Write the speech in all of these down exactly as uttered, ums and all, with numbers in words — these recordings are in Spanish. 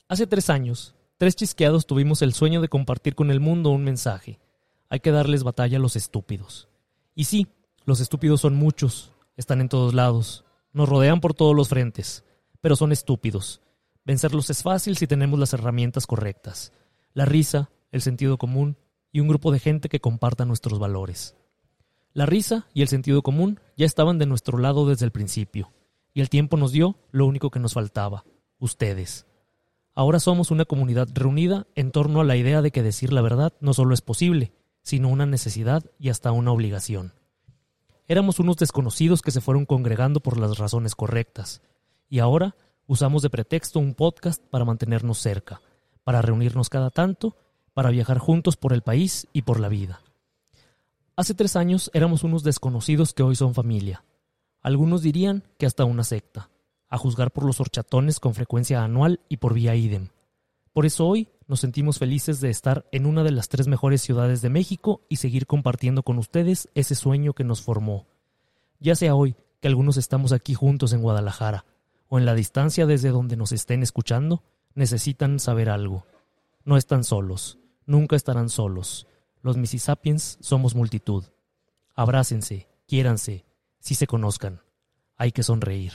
Hace tres años, tres chisqueados tuvimos el sueño de compartir con el mundo un mensaje. Hay que darles batalla a los estúpidos. Y sí, los estúpidos son muchos, están en todos lados, nos rodean por todos los frentes, pero son estúpidos. Vencerlos es fácil si tenemos las herramientas correctas. La risa, el sentido común y un grupo de gente que comparta nuestros valores. La risa y el sentido común ya estaban de nuestro lado desde el principio, y el tiempo nos dio lo único que nos faltaba, ustedes. Ahora somos una comunidad reunida en torno a la idea de que decir la verdad no solo es posible, sino una necesidad y hasta una obligación. Éramos unos desconocidos que se fueron congregando por las razones correctas, y ahora usamos de pretexto un podcast para mantenernos cerca, para reunirnos cada tanto, para viajar juntos por el país y por la vida. Hace tres años éramos unos desconocidos que hoy son familia. Algunos dirían que hasta una secta, a juzgar por los horchatones con frecuencia anual y por vía idem. Por eso hoy nos sentimos felices de estar en una de las tres mejores ciudades de México y seguir compartiendo con ustedes ese sueño que nos formó. Ya sea hoy que algunos estamos aquí juntos en Guadalajara, o en la distancia desde donde nos estén escuchando, necesitan saber algo. No están solos, nunca estarán solos. Los Mississippians somos multitud. Abrácense, quiéranse, si se conozcan. Hay que sonreír.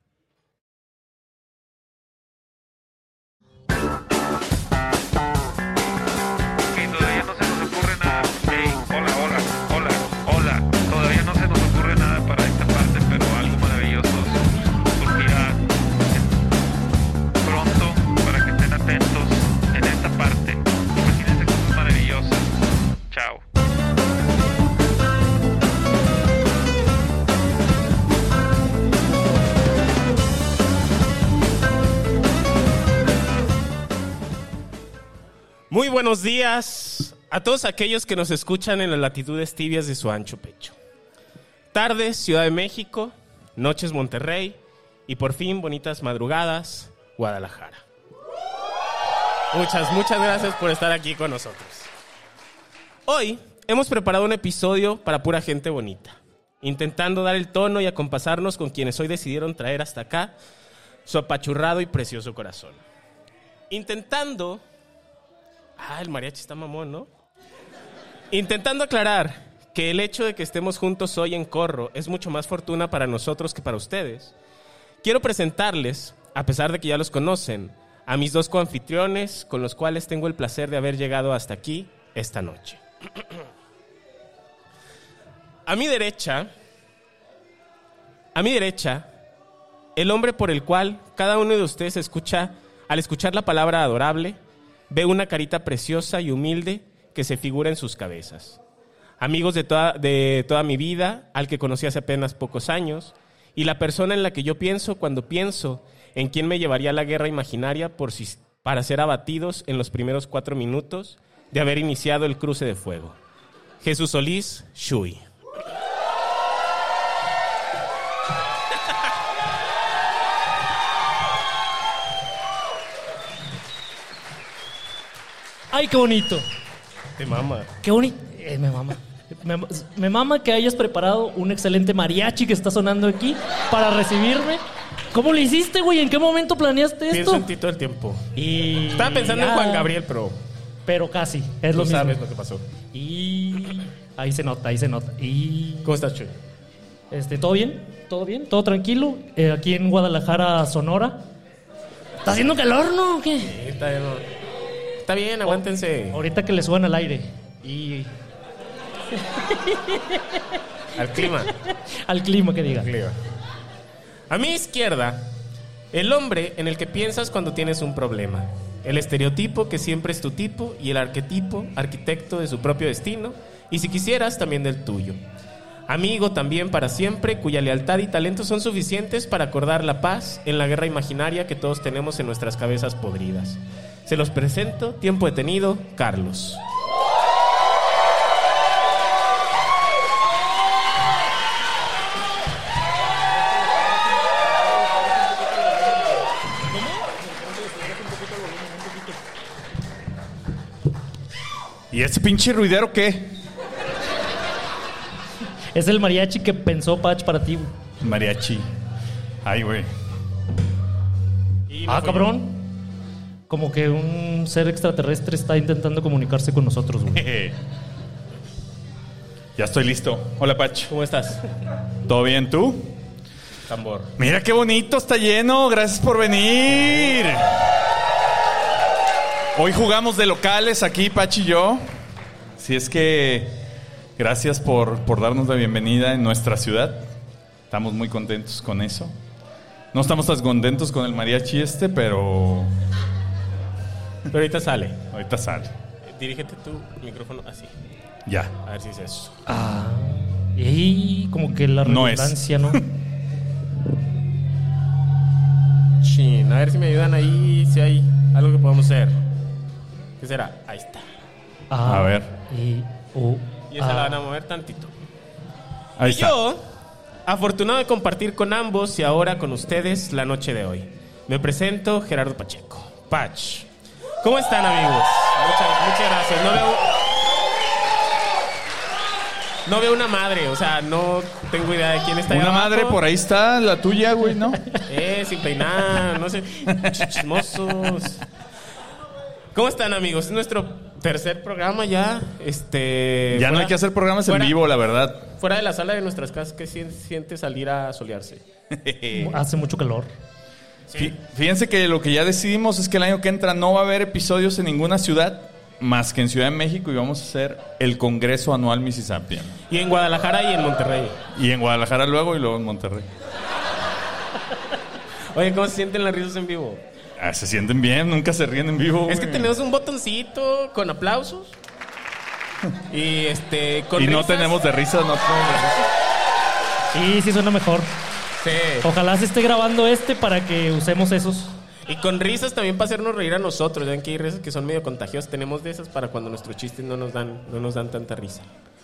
Muy buenos días a todos aquellos que nos escuchan en las latitudes tibias de su ancho pecho. Tardes, Ciudad de México, noches, Monterrey y por fin bonitas madrugadas, Guadalajara. Muchas, muchas gracias por estar aquí con nosotros. Hoy hemos preparado un episodio para pura gente bonita, intentando dar el tono y acompasarnos con quienes hoy decidieron traer hasta acá su apachurrado y precioso corazón. Intentando... Ah, el mariachi está mamón, ¿no? Intentando aclarar que el hecho de que estemos juntos hoy en corro es mucho más fortuna para nosotros que para ustedes. Quiero presentarles, a pesar de que ya los conocen, a mis dos coanfitriones con los cuales tengo el placer de haber llegado hasta aquí esta noche. A mi derecha, a mi derecha, el hombre por el cual cada uno de ustedes escucha, al escuchar la palabra adorable, ve una carita preciosa y humilde que se figura en sus cabezas. Amigos de toda, de toda mi vida, al que conocí hace apenas pocos años, y la persona en la que yo pienso cuando pienso en quién me llevaría a la guerra imaginaria por si, para ser abatidos en los primeros cuatro minutos de haber iniciado el cruce de fuego. Jesús Solís, Shui. ¡Ay, qué bonito! Te mama. ¡Qué bonito! Eh, me mama. Me, me mama que hayas preparado un excelente mariachi que está sonando aquí para recibirme. ¿Cómo lo hiciste, güey? ¿En qué momento planeaste esto? Pienso en ti todo el tiempo. Y... Estaba pensando ah, en Juan Gabriel, pero... Pero casi, es Tú lo mismo. sabes lo que pasó. Y... Ahí se nota, ahí se nota. Y... ¿Cómo estás, Chuy? Este, ¿todo bien? ¿Todo bien? ¿Todo tranquilo? Eh, aquí en Guadalajara, Sonora. ¿Está haciendo calor, no? ¿O qué? Sí, está bien. Está bien, aguántense. Ahorita que le suban al aire. Y... Al clima. Al clima, que diga. Al clima. A mi izquierda, el hombre en el que piensas cuando tienes un problema. El estereotipo que siempre es tu tipo y el arquetipo, arquitecto de su propio destino y si quisieras también del tuyo. Amigo también para siempre, cuya lealtad y talento son suficientes para acordar la paz en la guerra imaginaria que todos tenemos en nuestras cabezas podridas. Se los presento, tiempo detenido, Carlos. ¿Y ese pinche ruidero qué? Es el mariachi que pensó Patch para ti. Mariachi. Ay, güey. Ah, cabrón. Como que un ser extraterrestre está intentando comunicarse con nosotros, güey. Ya estoy listo. Hola, Pach. ¿Cómo estás? ¿Todo bien, tú? Tambor. Mira qué bonito, está lleno. Gracias por venir. Hoy jugamos de locales aquí, Pach y yo. Si es que gracias por, por darnos la bienvenida en nuestra ciudad. Estamos muy contentos con eso. No estamos tan contentos con el mariachi este, pero... Pero ahorita sale. ahorita sale. Dirígete tu micrófono así. Ya. A ver si es eso. Ah. Y como que la No es. redundancia, ¿no? Chin, a ver si me ayudan ahí, si hay algo que podamos hacer. ¿Qué será? Ahí está. Ah, A ver. Y, U, Y esa A. la van a mover tantito. Ahí y está. yo, afortunado de compartir con ambos y ahora con ustedes la noche de hoy. Me presento Gerardo Pacheco. Pach. ¿Cómo están, amigos? Muchas, muchas gracias. No veo... No veo una madre, o sea, no tengo idea de quién está ahí Una abajo. madre por ahí está, la tuya, güey, ¿no? Eh, sin peinar, no sé, chismosos. ¿Cómo están, amigos? Es nuestro tercer programa ya. Este. Ya no fuera- hay que hacer programas en fuera- vivo, la verdad. Fuera de la sala de nuestras casas, ¿qué sien- siente salir a solearse? Hace mucho calor. Fí- Fíjense que lo que ya decidimos es que el año que entra no va a haber episodios en ninguna ciudad más que en Ciudad de México y vamos a hacer el Congreso Anual Mississippian. Y en Guadalajara y en Monterrey. Y en Guadalajara luego y luego en Monterrey. Oye, ¿cómo se sienten las risas en vivo? Ah, se sienten bien, nunca se ríen en vivo. Es que güey. tenemos un botoncito con aplausos. Y este. Con Y no risas. tenemos de risa, no tenemos de risa. Sí, sí suena mejor. Sí. Ojalá se esté grabando este para que usemos esos. Y con risas también para hacernos reír a nosotros. Ven que hay risas que son medio contagiosas. Tenemos de esas para cuando nuestros chistes no nos dan, no nos dan tanta risa.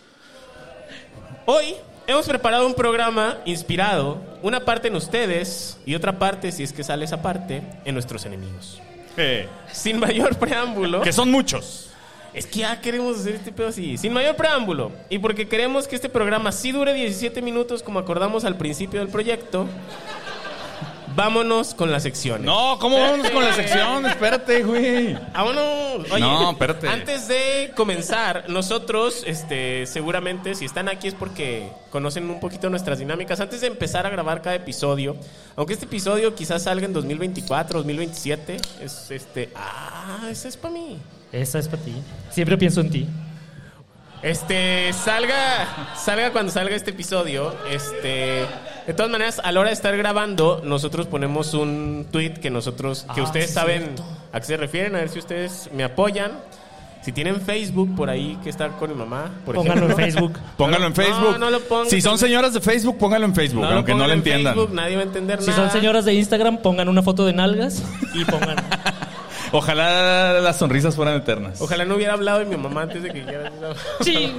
Hoy hemos preparado un programa inspirado, una parte en ustedes y otra parte, si es que sale esa parte, en nuestros enemigos. Eh, Sin mayor preámbulo. que son muchos. Es que ya queremos hacer este pedo así. Sin mayor preámbulo. Y porque queremos que este programa sí dure diecisiete minutos, como acordamos al principio del proyecto, vámonos con las secciones. No, ¿cómo vamos con la sección? Espérate, güey. Vámonos. Oye, No, espérate. Antes de comenzar, nosotros, este, seguramente, si están aquí es porque conocen un poquito nuestras dinámicas. Antes de empezar a grabar cada episodio, aunque este episodio quizás salga en dos mil veinticuatro, dos mil veintisiete, es este. Ah, ese es para mí. Esa es para ti. Siempre pienso en ti. Este, salga, salga cuando salga este episodio. Este, de todas maneras, a la hora de estar grabando, nosotros ponemos un tweet que nosotros, que Ah, ustedes sí, saben cierto. a qué se refieren, a ver si ustedes me apoyan. Si tienen Facebook por ahí que estar con mi mamá, por Pónganlo en ejemplo. Facebook. Póngalo en Facebook. No, no lo pongan. Si son señoras de Facebook, póngalo en Facebook, lo aunque no pongan lo en entiendan. Facebook, nadie va a entender Si nada. son señoras de Instagram, pongan una foto de nalgas y pongan. Ojalá las sonrisas fueran eternas. Ojalá no hubiera hablado de mi mamá antes de que dijera eso. Sí.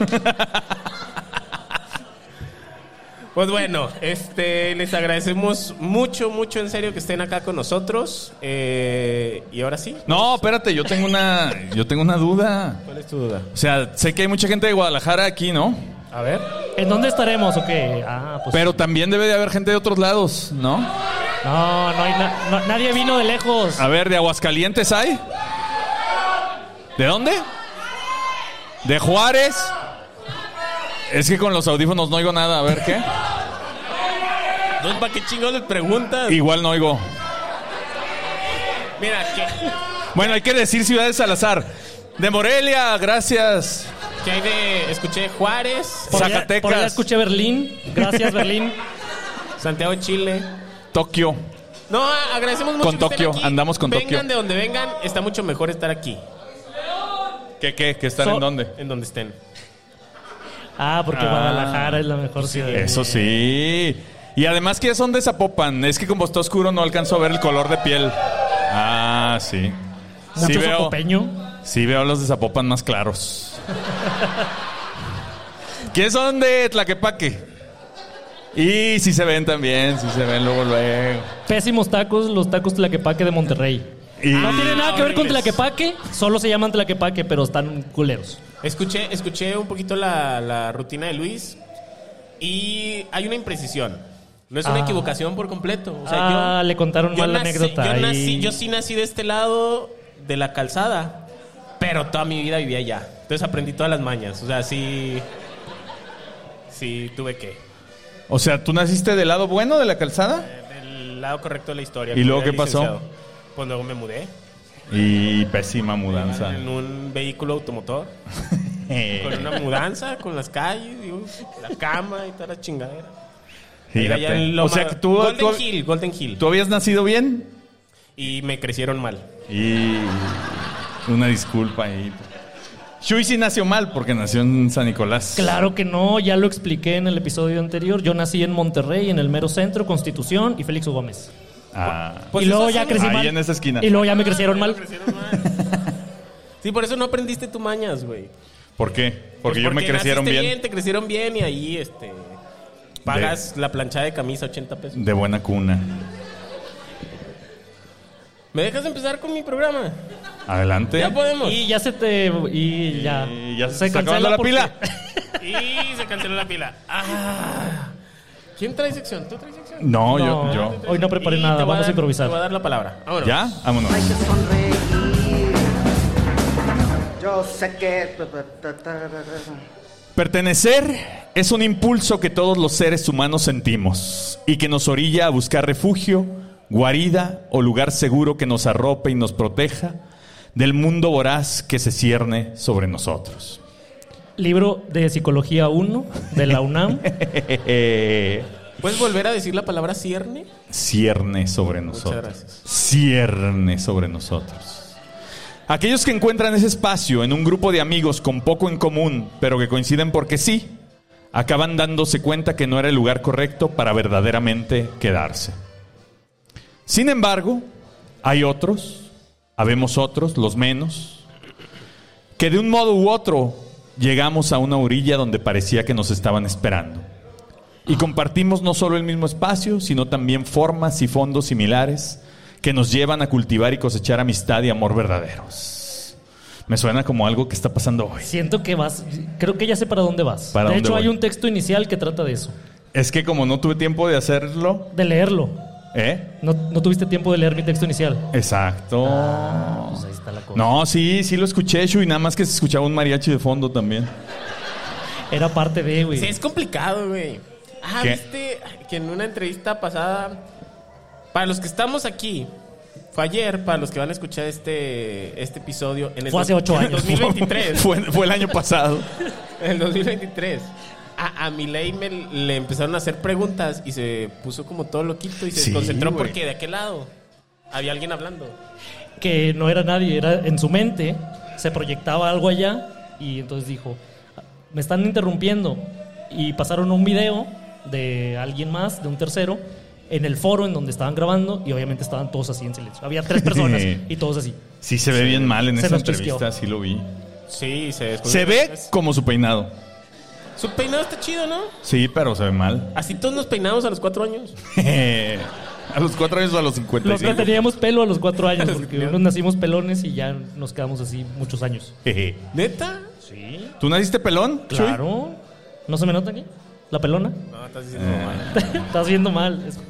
Pues bueno, este, les agradecemos mucho, mucho en serio que estén acá con nosotros. Eh, y ahora sí. No, espérate, yo tengo una, yo tengo una duda. ¿Cuál es tu duda? O sea, sé que hay mucha gente de Guadalajara aquí, ¿no? A ver. ¿En dónde estaremos o qué? Ah, pues. Pero también debe de haber gente de otros lados, ¿no? No, no hay na- no- nadie vino de lejos. A ver, ¿de Aguascalientes hay? ¿De dónde? ¿De Juárez? Es que con los audífonos no oigo nada, a ver, ¿qué? Entonces, ¿para qué chingados les preguntas? Igual no oigo. Mira, que, Bueno, hay que decir ciudades al azar. De Morelia, gracias. que hay de... Escuché Juárez, Por allá- Zacatecas. Por allá escuché Berlín. Gracias, Berlín. Santiago de Chile. Tokio. No, agradecemos mucho Con que estén Tokio, aquí. andamos con vengan Tokio. de donde vengan, está mucho mejor estar aquí. ¿Qué, qué? ¿Que están So- en dónde? En donde estén. Ah, porque Ah. Guadalajara es la mejor ciudad. Eso sí. Y además que son de Zapopan. Es que como está oscuro no alcanzo a ver el color de piel. Ah, sí. Mucho Sí veo, zapopeño. sí veo los de Zapopan más claros. ¿Quiénes son de Tlaquepaque? Y sí se ven también, sí se ven luego, luego. Pésimos tacos, los tacos Tlaquepaque de Monterrey. Y No tiene nada que ver con horribles. Tlaquepaque, solo se llaman Tlaquepaque, pero están culeros. Escuché, escuché un poquito la, la rutina de Luis y hay una imprecisión. No es una Ah. equivocación por completo. O sea, Ah, yo, le contaron yo mal la nací- anécdota Yo, ahí. nací, yo sí nací de este lado de la Calzada, pero toda mi vida vivía allá. Entonces aprendí todas las mañas. O sea, sí... Sí, tuve que... O sea, ¿tú naciste del lado bueno de la Calzada? Eh, del lado correcto de la historia. ¿Y luego Como qué era pasó? licenciado. Pues luego me mudé. Y pésima mudanza. En un vehículo automotor. Con una mudanza, con las calles, y, uh, la cama y toda la chingadera. Era allá en Fíjate. Loma- O sea, que tú, Golden tú, Hill, Golden Hill. ¿tú habías nacido bien? Y me crecieron mal. Y una disculpa ahí. Chuy sí nació mal porque nació en San Nicolás. Claro que no, ya lo expliqué en el episodio anterior. Yo nací en Monterrey, en el mero centro, Constitución y Félix U. Gómez. Ah. Pues y luego eso ya sí, crecí ahí mal. en esa esquina. Y luego ya me crecieron Ah, mal. me crecieron mal. Sí, por eso no aprendiste tu mañas, güey. ¿Por qué? Porque Pues yo me crecieron naciste bien. Te crecieron bien y ahí, este... Pagas la planchada de camisa ochenta pesos. De buena cuna. ¿Me dejas empezar con mi programa? Adelante. Ya podemos. Y ya se te... Y ya... Y ya se está cancela acabando la porque- pila. Y se canceló la pila. Ah. ¿Quién trae sección? ¿Tú traes sección? No, No. yo, yo. Hoy no preparé Y nada, te voy vamos a dar- improvisar. Te voy a dar la palabra. Vámonos. ¿Ya? Vámonos. Hay que sonreír. Yo sé que... Pertenecer es un impulso que todos los seres humanos sentimos y que nos orilla a buscar refugio, guarida o lugar seguro que nos arrope y nos proteja del mundo voraz que se cierne sobre nosotros. Libro de Psicología uno de la UNAM. ¿Puedes volver a decir la palabra cierne? Cierne sobre nosotros. gracias. Cierne sobre nosotros. Aquellos que encuentran ese espacio en un grupo de amigos con poco en común, pero que coinciden porque sí, acaban dándose cuenta que no era el lugar correcto para verdaderamente quedarse. Sin embargo, hay otros, habemos otros, los menos, que de un modo u otro llegamos a una orilla donde parecía que nos estaban esperando. Y compartimos no solo el mismo espacio, sino también formas y fondos similares que nos llevan a cultivar y cosechar amistad y amor verdaderos. Me suena como algo que está pasando hoy. Siento que vas... Creo que ya sé para dónde vas. ¿Para de dónde hecho, voy? hay un texto inicial que trata de eso. Es que como no tuve tiempo de hacerlo, De leerlo. ¿eh? No, no tuviste tiempo de leer mi texto inicial. Exacto. Pues ahí está la cosa. No, sí, sí lo escuché, Shu, y nada más que se escuchaba un mariachi de fondo también. Era parte de, güey. Sí, es complicado, güey. Ah, ¿Qué? viste que en una entrevista pasada, para los que estamos aquí, fue ayer, para los que van a escuchar este, este episodio, en el, Fue hace ocho en el años. dos mil veintitrés. fue, fue el año pasado. En el dos mil veintitrés. A, a Milei me, le empezaron a hacer preguntas y se puso como todo loquito y se Sí, concentró güey. porque de aquel lado había alguien hablando. Que no era nadie, era en su mente. Se proyectaba algo allá y entonces dijo, me están interrumpiendo. Y pasaron un video de alguien más, de un tercero, en el foro en donde estaban grabando y obviamente estaban todos así en silencio. Había tres personas y todos así. Sí se ve bien mal en Se esa nos chisqueó. entrevista, sí lo vi. Sí, se Se ve como su peinado. Su peinado está chido, ¿no? Sí, pero se ve mal. Así todos nos peinamos a los cuatro años. A los cuatro años o a los cincuenta y Los que cinco. teníamos pelo a los cuatro años, porque unos nacimos pelones y ya nos quedamos así muchos años. ¿Neta? Sí. ¿Tú naciste pelón, Chuy? Claro. ¿No se me nota aquí? ¿La pelona? No, estás diciendo mal. Estás viendo mal. Es-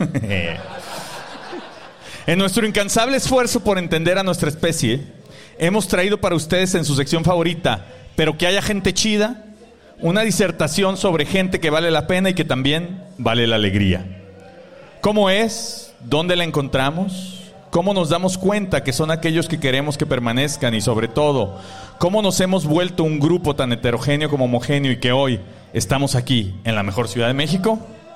En nuestro incansable esfuerzo por entender a nuestra especie, hemos traído para ustedes en su sección favorita, pero que haya gente chida, una disertación sobre gente que vale la pena y que también vale la alegría. ¿Cómo es? ¿Dónde la encontramos? ¿Cómo nos damos cuenta que son aquellos que queremos que permanezcan? Y sobre todo, ¿cómo nos hemos vuelto un grupo tan heterogéneo como homogéneo y que hoy estamos aquí en la mejor ciudad de México?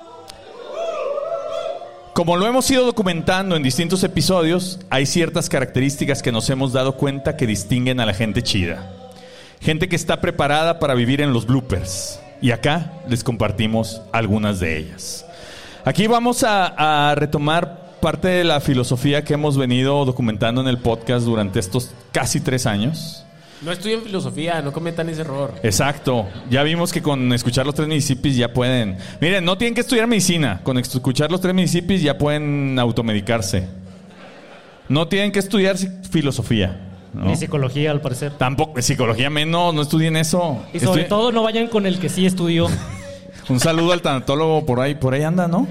Como lo hemos ido documentando en distintos episodios, hay ciertas características que nos hemos dado cuenta que distinguen a la gente chida. Gente que está preparada para vivir en los bloopers. Y acá les compartimos algunas de ellas. Aquí vamos a, a retomar parte de la filosofía que hemos venido documentando en el podcast durante estos casi tres años. No estudien filosofía, no cometan ese error. Exacto. Ya vimos que con escuchar los tres municipios ya pueden... Miren, no tienen que estudiar medicina. Con escuchar los tres municipios ya pueden automedicarse. No tienen que estudiar filosofía, ¿no? Ni psicología, al parecer. Tampoco, psicología menos, no estudien eso. Y sobre Estudien- todo no vayan con el que sí estudió. Un saludo al tanatólogo por ahí, por ahí anda, ¿no?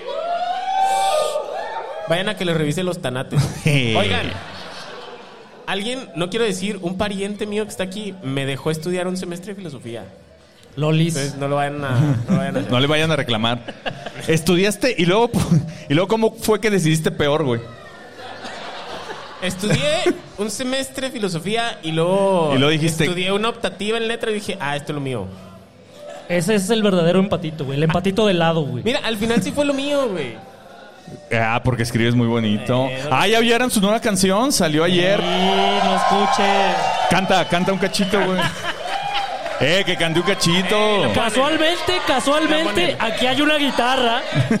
Vayan a que les revise los tanates. Oigan, alguien, no quiero decir, un pariente mío que está aquí, me dejó estudiar un semestre de filosofía. Lolis. Entonces no lo vayan a, no lo vayan a hacer. No le vayan a reclamar. Estudiaste y luego, y luego ¿cómo fue que decidiste peor, güey? Estudié un semestre de filosofía y luego, y luego dijiste, estudié una optativa en letra y dije, ah, esto es lo mío. Ese es el verdadero empatito, güey. El empatito de lado, güey. Mira, al final sí fue lo mío, güey. Ah, porque escribes muy bonito. Eh, Ah, ya vieron su nueva canción, salió ayer. Sí, no escuches. Canta, canta un cachito, güey. Eh, que cante un cachito. Eh, lo Casualmente, casualmente, aquí hay una guitarra.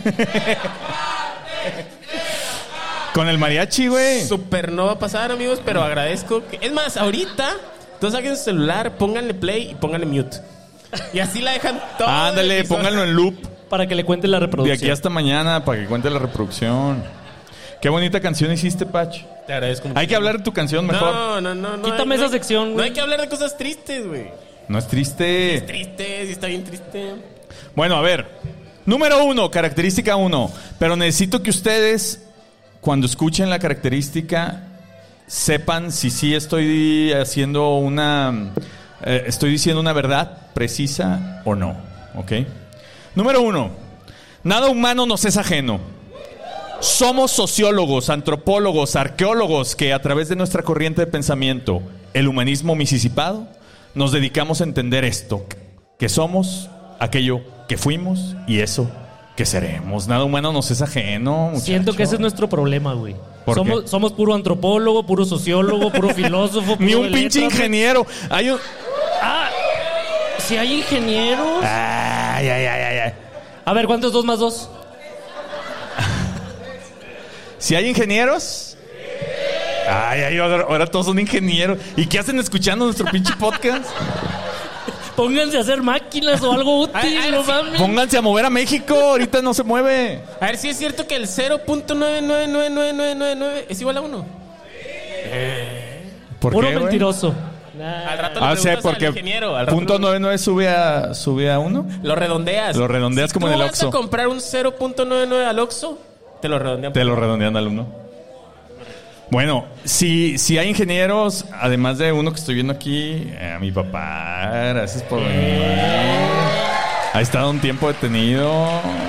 Con el mariachi, güey. Super no va a pasar, amigos, pero agradezco que... Es más, ahorita, todos saquen su celular, pónganle play y pónganle mute. Y así la dejan todo. Ándale, el episodio. pónganlo en loop. Para que le cuente la De reproducción. aquí hasta mañana, para que cuente la reproducción. Qué bonita canción hiciste, Pach. Te agradezco mucho. Hay que hablar de tu canción mejor. No, no, no. no Quítame hay- no esa hay- sección, No güey. hay que hablar de cosas tristes, güey. No es triste. Triste, sí está bien triste. Bueno, a ver. Número uno, característica uno. Pero necesito que ustedes, cuando escuchen la característica, sepan si sí estoy haciendo una... eh, estoy diciendo una verdad precisa o no. ¿Ok? Número uno. Nada humano nos es ajeno. Somos sociólogos, antropólogos, arqueólogos que a través de nuestra corriente de pensamiento, el humanismo misisipado, nos dedicamos a entender esto, que somos aquello que fuimos y eso que seremos. Nada humano nos es ajeno, muchacho. Siento que ese es nuestro problema, güey. ¿Por Somos, qué? somos puro antropólogo, puro sociólogo, puro filósofo. Ni puro un de pinche letras, güey. ingeniero. Hay un... Ah, si hay ingenieros. Ay, ay, ay, ay, ay. A ver, ¿cuántos dos más dos? Si hay ingenieros... Ay, ay, ahora, ahora todos son ingenieros. ¿Y qué hacen escuchando nuestro pinche podcast? Pónganse a hacer máquinas o algo útil, Ay, ay, no sí. mames. Pónganse a mover a México, ahorita no se mueve. A ver si es cierto que el cero punto nueve nueve nueve nueve nueve nueve nueve es igual a uno. ¿Por Puro qué, güey? mentiroso. Al rato le Ah, sí, preguntas porque al ingeniero. Al rato punto le- nueve nueve sube a, sube a uno. Lo redondeas. Lo redondeas Si como tú en el vas a Oxxo. comprar un cero punto noventa y nueve al Oxxo, te lo redondean. Te lo redondean al uno. Bueno, si, si hay ingenieros, además de uno que estoy viendo aquí, eh, a mi papá, gracias por venir. Ha estado un tiempo detenido.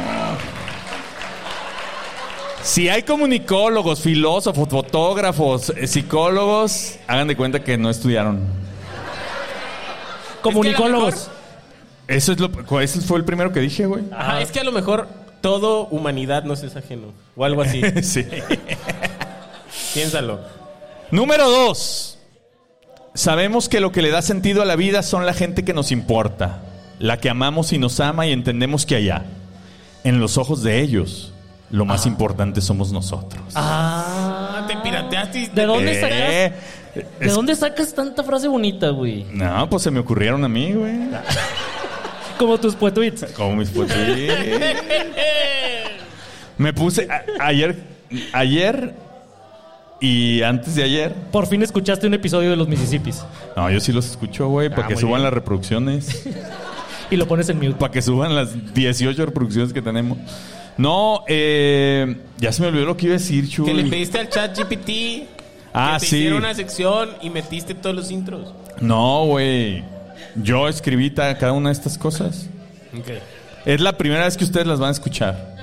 Si hay comunicólogos, filósofos, fotógrafos, eh, psicólogos, hagan de cuenta que no estudiaron. Comunicólogos. Eso es lo, ese fue el primero que dije, güey. Ajá, es que a lo mejor todo humanidad nos es ajeno. O algo así. Sí. Piénsalo. Número dos. Sabemos que lo que le da sentido a la vida son la gente que nos importa, la que amamos y nos ama y entendemos que allá, en los ojos de ellos, lo más importante somos nosotros. Ah. Te pirateaste. y- ¿De dónde Eh, sacas? ¿De es- dónde sacas tanta frase bonita, güey? No, pues se me ocurrieron a mí, güey. Como tus puetuits. Como mis pues, sí. Me puse a- ayer, ayer y antes de ayer. Por fin escuchaste un episodio de los Mississippis. No, yo sí los escucho, güey, para Ah, que muy suban bien. las reproducciones. Y lo pones en mute. Para que suban las dieciocho reproducciones que tenemos. No, eh, ya se me olvidó lo que iba a decir, Chuy. Que le pediste al chat G P T Ah, que te sí. hiciera una sección y metiste todos los intros. No, güey. Yo escribí ta- cada una de estas cosas. Okay. Es la primera vez que ustedes las van a escuchar.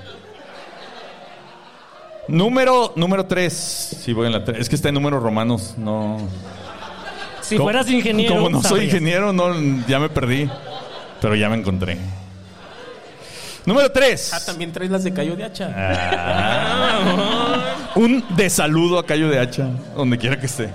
Número, número tres. Sí, voy en la tres. Es que está en números romanos, no. Si Como- fueras ingeniero. Como no soy sabrías. ingeniero, no, ya me perdí. Pero ya me encontré. Número tres. Ah, también traes las de Cayo de Hacha. Ah. Un desaludo a Cayo de Hacha, donde quiera que esté.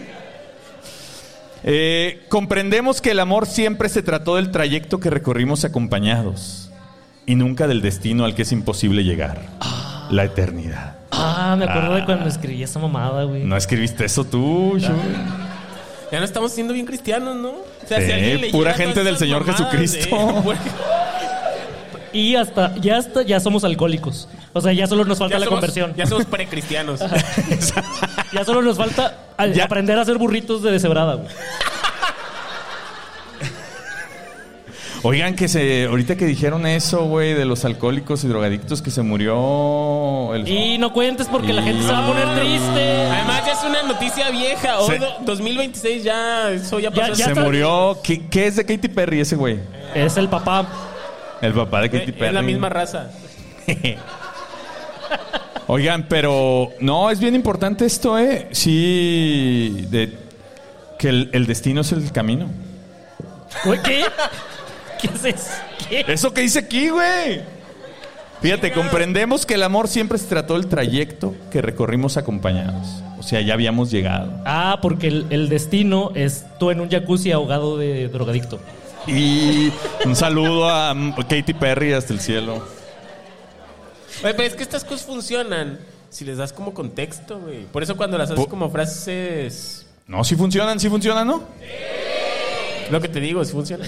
Eh, comprendemos que el amor siempre se trató del trayecto que recorrimos acompañados y nunca del destino al que es imposible llegar. La eternidad. Ah, me acuerdo Ah. de cuando escribí esa mamada, güey. ¿No escribiste eso tú, Chuy? Ya no estamos siendo bien cristianos, ¿no? O sea, Sí, alguien leyera pura todas gente del esas Señor mamadas, Jesucristo. ¿eh? Pura- Y hasta, ya hasta, ya somos alcohólicos. O sea, ya solo nos falta Ya la somos- conversión. Ya somos precristianos. Ya solo nos falta al- Ya. aprender a hacer burritos de deshebrada, güey. Oigan, que se ahorita que dijeron eso, güey, de los alcohólicos y drogadictos, que se murió el... Y no cuentes porque la gente se va a poner triste. Además, ya es una noticia vieja. Hoy, Se- do- dos mil veintiséis, ya, eso ya pasó. ya se está- murió. ¿Qué, qué es de Katy Perry ese güey? Es el papá. El papá de Eh, Katy Perry. es la misma raza. Oigan, pero no, es bien importante esto, ¿eh? Sí, de que el, el destino es el camino. Güey, ¿qué? ¿Qué es eso? ¿Qué? Eso que dice aquí, güey. Fíjate, comprendemos que el amor siempre se trató del trayecto que recorrimos acompañados. O sea, ya habíamos llegado. Ah, porque el, el destino es tú en un jacuzzi ahogado de drogadicto. Y un saludo a Katy Perry hasta el cielo. Oye, pero es que estas cosas funcionan si les das como contexto, güey. Por eso cuando las haces Po- como frases... No, sí funcionan, sí funcionan, ¿no? Lo que te digo, sí funciona.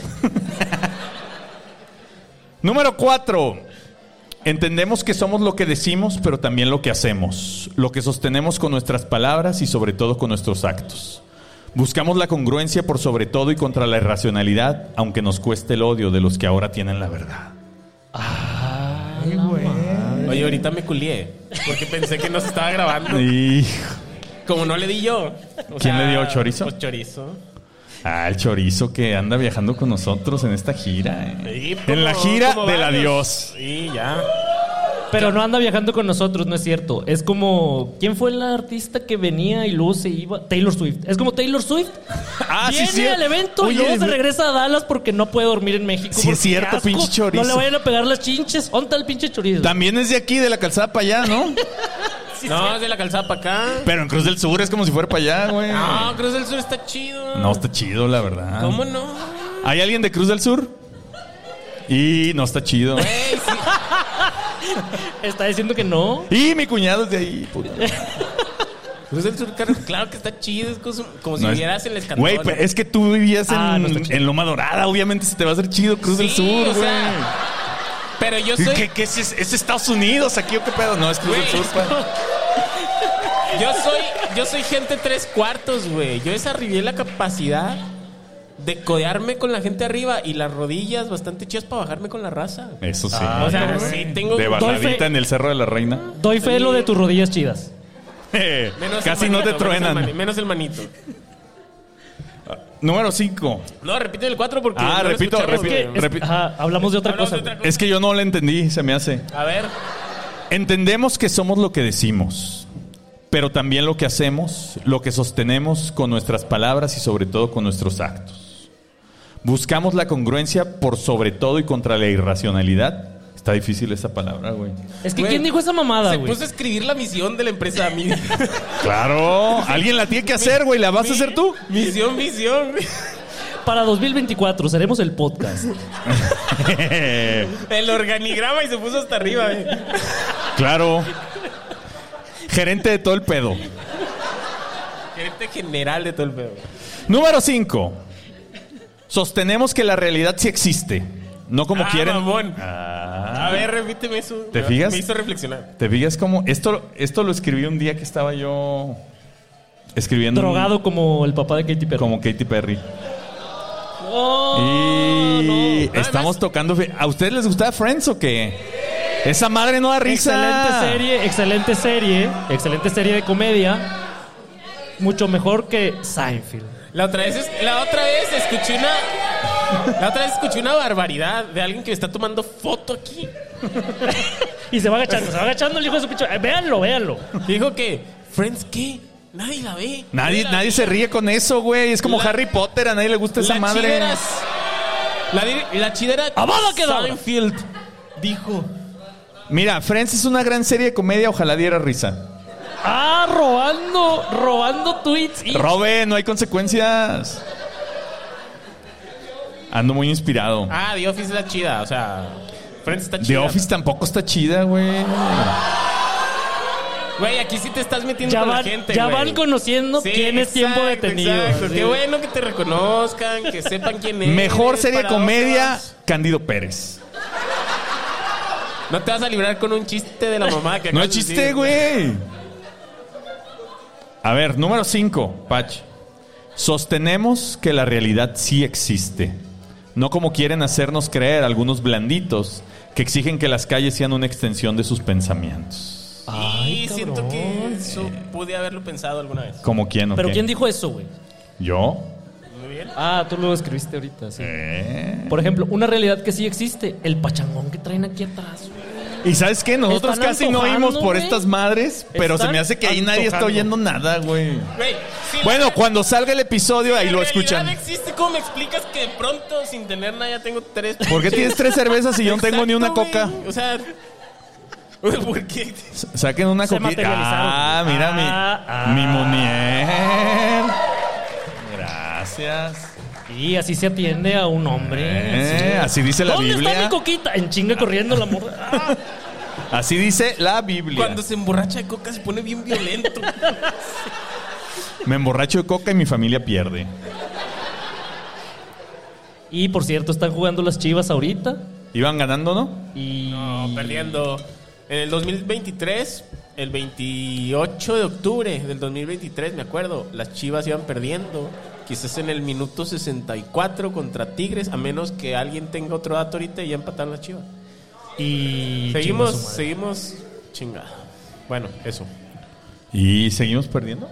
Número cuatro. Entendemos que somos lo que decimos, pero también lo que hacemos. Lo que sostenemos con nuestras palabras y sobre todo con nuestros actos. Buscamos la congruencia por sobre todo y contra la irracionalidad, aunque nos cueste el odio de los que ahora tienen la verdad. Ay, güey. Oye, ahorita me culié. Porque pensé que no se estaba grabando. Hijo. Como no le di yo. O ¿Quién le dio, Chorizo? Pues Chorizo. Ah, el chorizo que anda viajando con nosotros en esta gira. ¿eh? Sí, En la como- gira como del varios. adiós. Sí, ya. Pero no anda viajando con nosotros, no es cierto. Es como... ¿Quién fue la artista que venía y luego se iba? Taylor Swift. Es como Taylor Swift. Ah, sí, Viene sí. al evento Oye, y luego se güey. regresa a Dallas porque no puede dormir en México. Sí, es porque cierto, qué asco. pinche chorizo. No le vayan a pegar las chinches. ¿Dónde está el pinche chorizo? También es de aquí, de la calzada para allá, ¿no? No, es de la calzada para acá. Pero en Cruz del Sur es como si fuera para allá, güey. No, Cruz del Sur está chido. No, está chido, la verdad. ¿Cómo no? ¿Hay alguien de Cruz del Sur? Y no está chido. Ey, sí. Está diciendo que no. Y mi cuñado es de ahí, puta. Cruz del Sur, claro, claro que está chido. Es como, como si No es- vivieras en el escantón. Güey, pero es que tú vivías en, Ah, no está chido. en Loma Dorada. Obviamente se te va a hacer chido Cruz del Sí, Sur, o güey. sea, pero yo ¿Qué, soy... qué, qué es, es Estados Unidos aquí o qué pedo? No, es Cruz Güey, del Sur, pa. Yo soy, yo soy gente tres cuartos, güey. Yo desarrollé la capacidad de codearme con la gente arriba y las rodillas bastante chidas para bajarme con la raza. Eso sí. o sea, sí tengo... De Doy baladita fe- en el Cerro de la Reina. Doy fe lo de tus rodillas chidas. Menos Casi el no manito, te menos el truenan. mani- Menos el manito. Número cinco. No, repite el cuatro porque... Ah, no lo repito, escuchamos, repito. güey. Es- ajá, hablamos de otra Hablamos cosa. de otra cosa. Es que yo no le entendí, se me hace. A ver. Entendemos que somos lo que decimos, pero también lo que hacemos, lo que sostenemos con nuestras palabras y sobre todo con nuestros actos. Buscamos la congruencia por sobre todo y contra la irracionalidad. Está difícil esa palabra, güey. Es que Güey, ¿quién dijo esa mamada, Se güey? puso a escribir la misión de la empresa a mí. Claro, alguien la tiene que hacer, güey. ¿La vas a hacer tú? Misión, visión. Para dos mil veinticuatro seremos el podcast. El organigrama y se puso hasta arriba, güey. Claro. Gerente de todo el pedo. Gerente general de todo el pedo. Número cinco. Sostenemos que la realidad sí existe. No como Ah, quieren. mamón. Ah. A ver, repíteme eso. ¿Te fijas? Me hizo reflexionar. ¿Te fijas cómo? Esto, esto lo escribí un día que estaba yo escribiendo. un- Drogado como el papá de Katy Perry. Como Katy Perry. Oh, Y no. estamos tocando. ¿A ustedes les gustaba Friends o qué? Esa madre no da risa. Excelente serie, excelente serie, excelente serie de comedia. Mucho mejor que Seinfeld. La otra vez, es- la otra vez escuché una. La otra vez escuché una barbaridad de alguien que me está tomando foto aquí. Y se va agachando, se va agachando el hijo de su pinche. Eh, véanlo, véanlo. Dijo que, ¿Friends qué? Nadie la ve. Nadie, la nadie ve. se ríe con eso, güey. Es como La- Harry Potter. A nadie le gusta esa La madre. chida era- La, di- la chida era ¡Abada quedaba! Seinfeld. Dijo. Mira, Friends es una gran serie de comedia. Ojalá diera risa. Ah, robando, robando tweets. Y... Robe, no hay consecuencias. Ando muy inspirado. Ah, The Office es la chida. O sea, Friends está The chida. Office tampoco está chida, güey. Güey, aquí sí te estás metiendo Ya, con van, la gente, ya güey. van conociendo Sí, quién es tiempo exacto, detenido. exacto. Sí. Qué bueno que te reconozcan, que sepan quién es. Mejor serie de para dónde comedia, vas. Cándido Pérez. No te vas a librar con un chiste de la mamá que No acabas es de chiste, decir. güey. A ver, número cinco, Pach. Sostenemos que la realidad sí existe, No como quieren hacernos creer algunos blanditos que exigen que las calles sean una extensión de sus pensamientos. Ay, y siento cabrón. que eso pude haberlo pensado alguna vez. ¿Como quién o ¿Pero qué? quién dijo eso, güey? ¿Yo? Muy bien. Ah, tú lo escribiste ahorita, sí. Eh. Por ejemplo, una realidad que sí existe, el pachangón que traen aquí atrás, güey. Y ¿sabes qué? Nosotros Están casi no antojando, oímos por güey. estas madres, pero se Están me hace que ahí nadie está antojando. oyendo nada, güey. Güey, si Bueno, la- cuando salga el episodio, ahí la lo realidad escuchan. existe, ¿cómo me explicas que de pronto, sin tener nada, ya tengo tres? ¿Por qué tienes tres cervezas y yo no tengo ni una Exacto, coca? güey. O sea, ¿por qué? S- Saquen una Se coquita. materializaron. Ah, mira Ah, mi, mi ah. Munier. Gracias. Y así se atiende a un hombre. Eh, así dice la ¿Dónde Biblia. está mi coquita? En chinga corriendo la morra. Ah. Así dice la Biblia. Cuando se emborracha de coca se pone bien violento. Me emborracho de coca y mi familia pierde. Y por cierto, están jugando las Chivas ahorita. Iban ganando, ¿no? Y No, perdiendo. En el dos mil veintitrés, el veintiocho de octubre del dos mil veintitrés, me acuerdo, las Chivas iban perdiendo. Quizás en el minuto sesenta y cuatro contra Tigres, a menos que alguien tenga otro dato ahorita y ya empataron las Chivas. Y Seguimos, chinga su madre. seguimos chingado. Bueno, eso. Y seguimos perdiendo.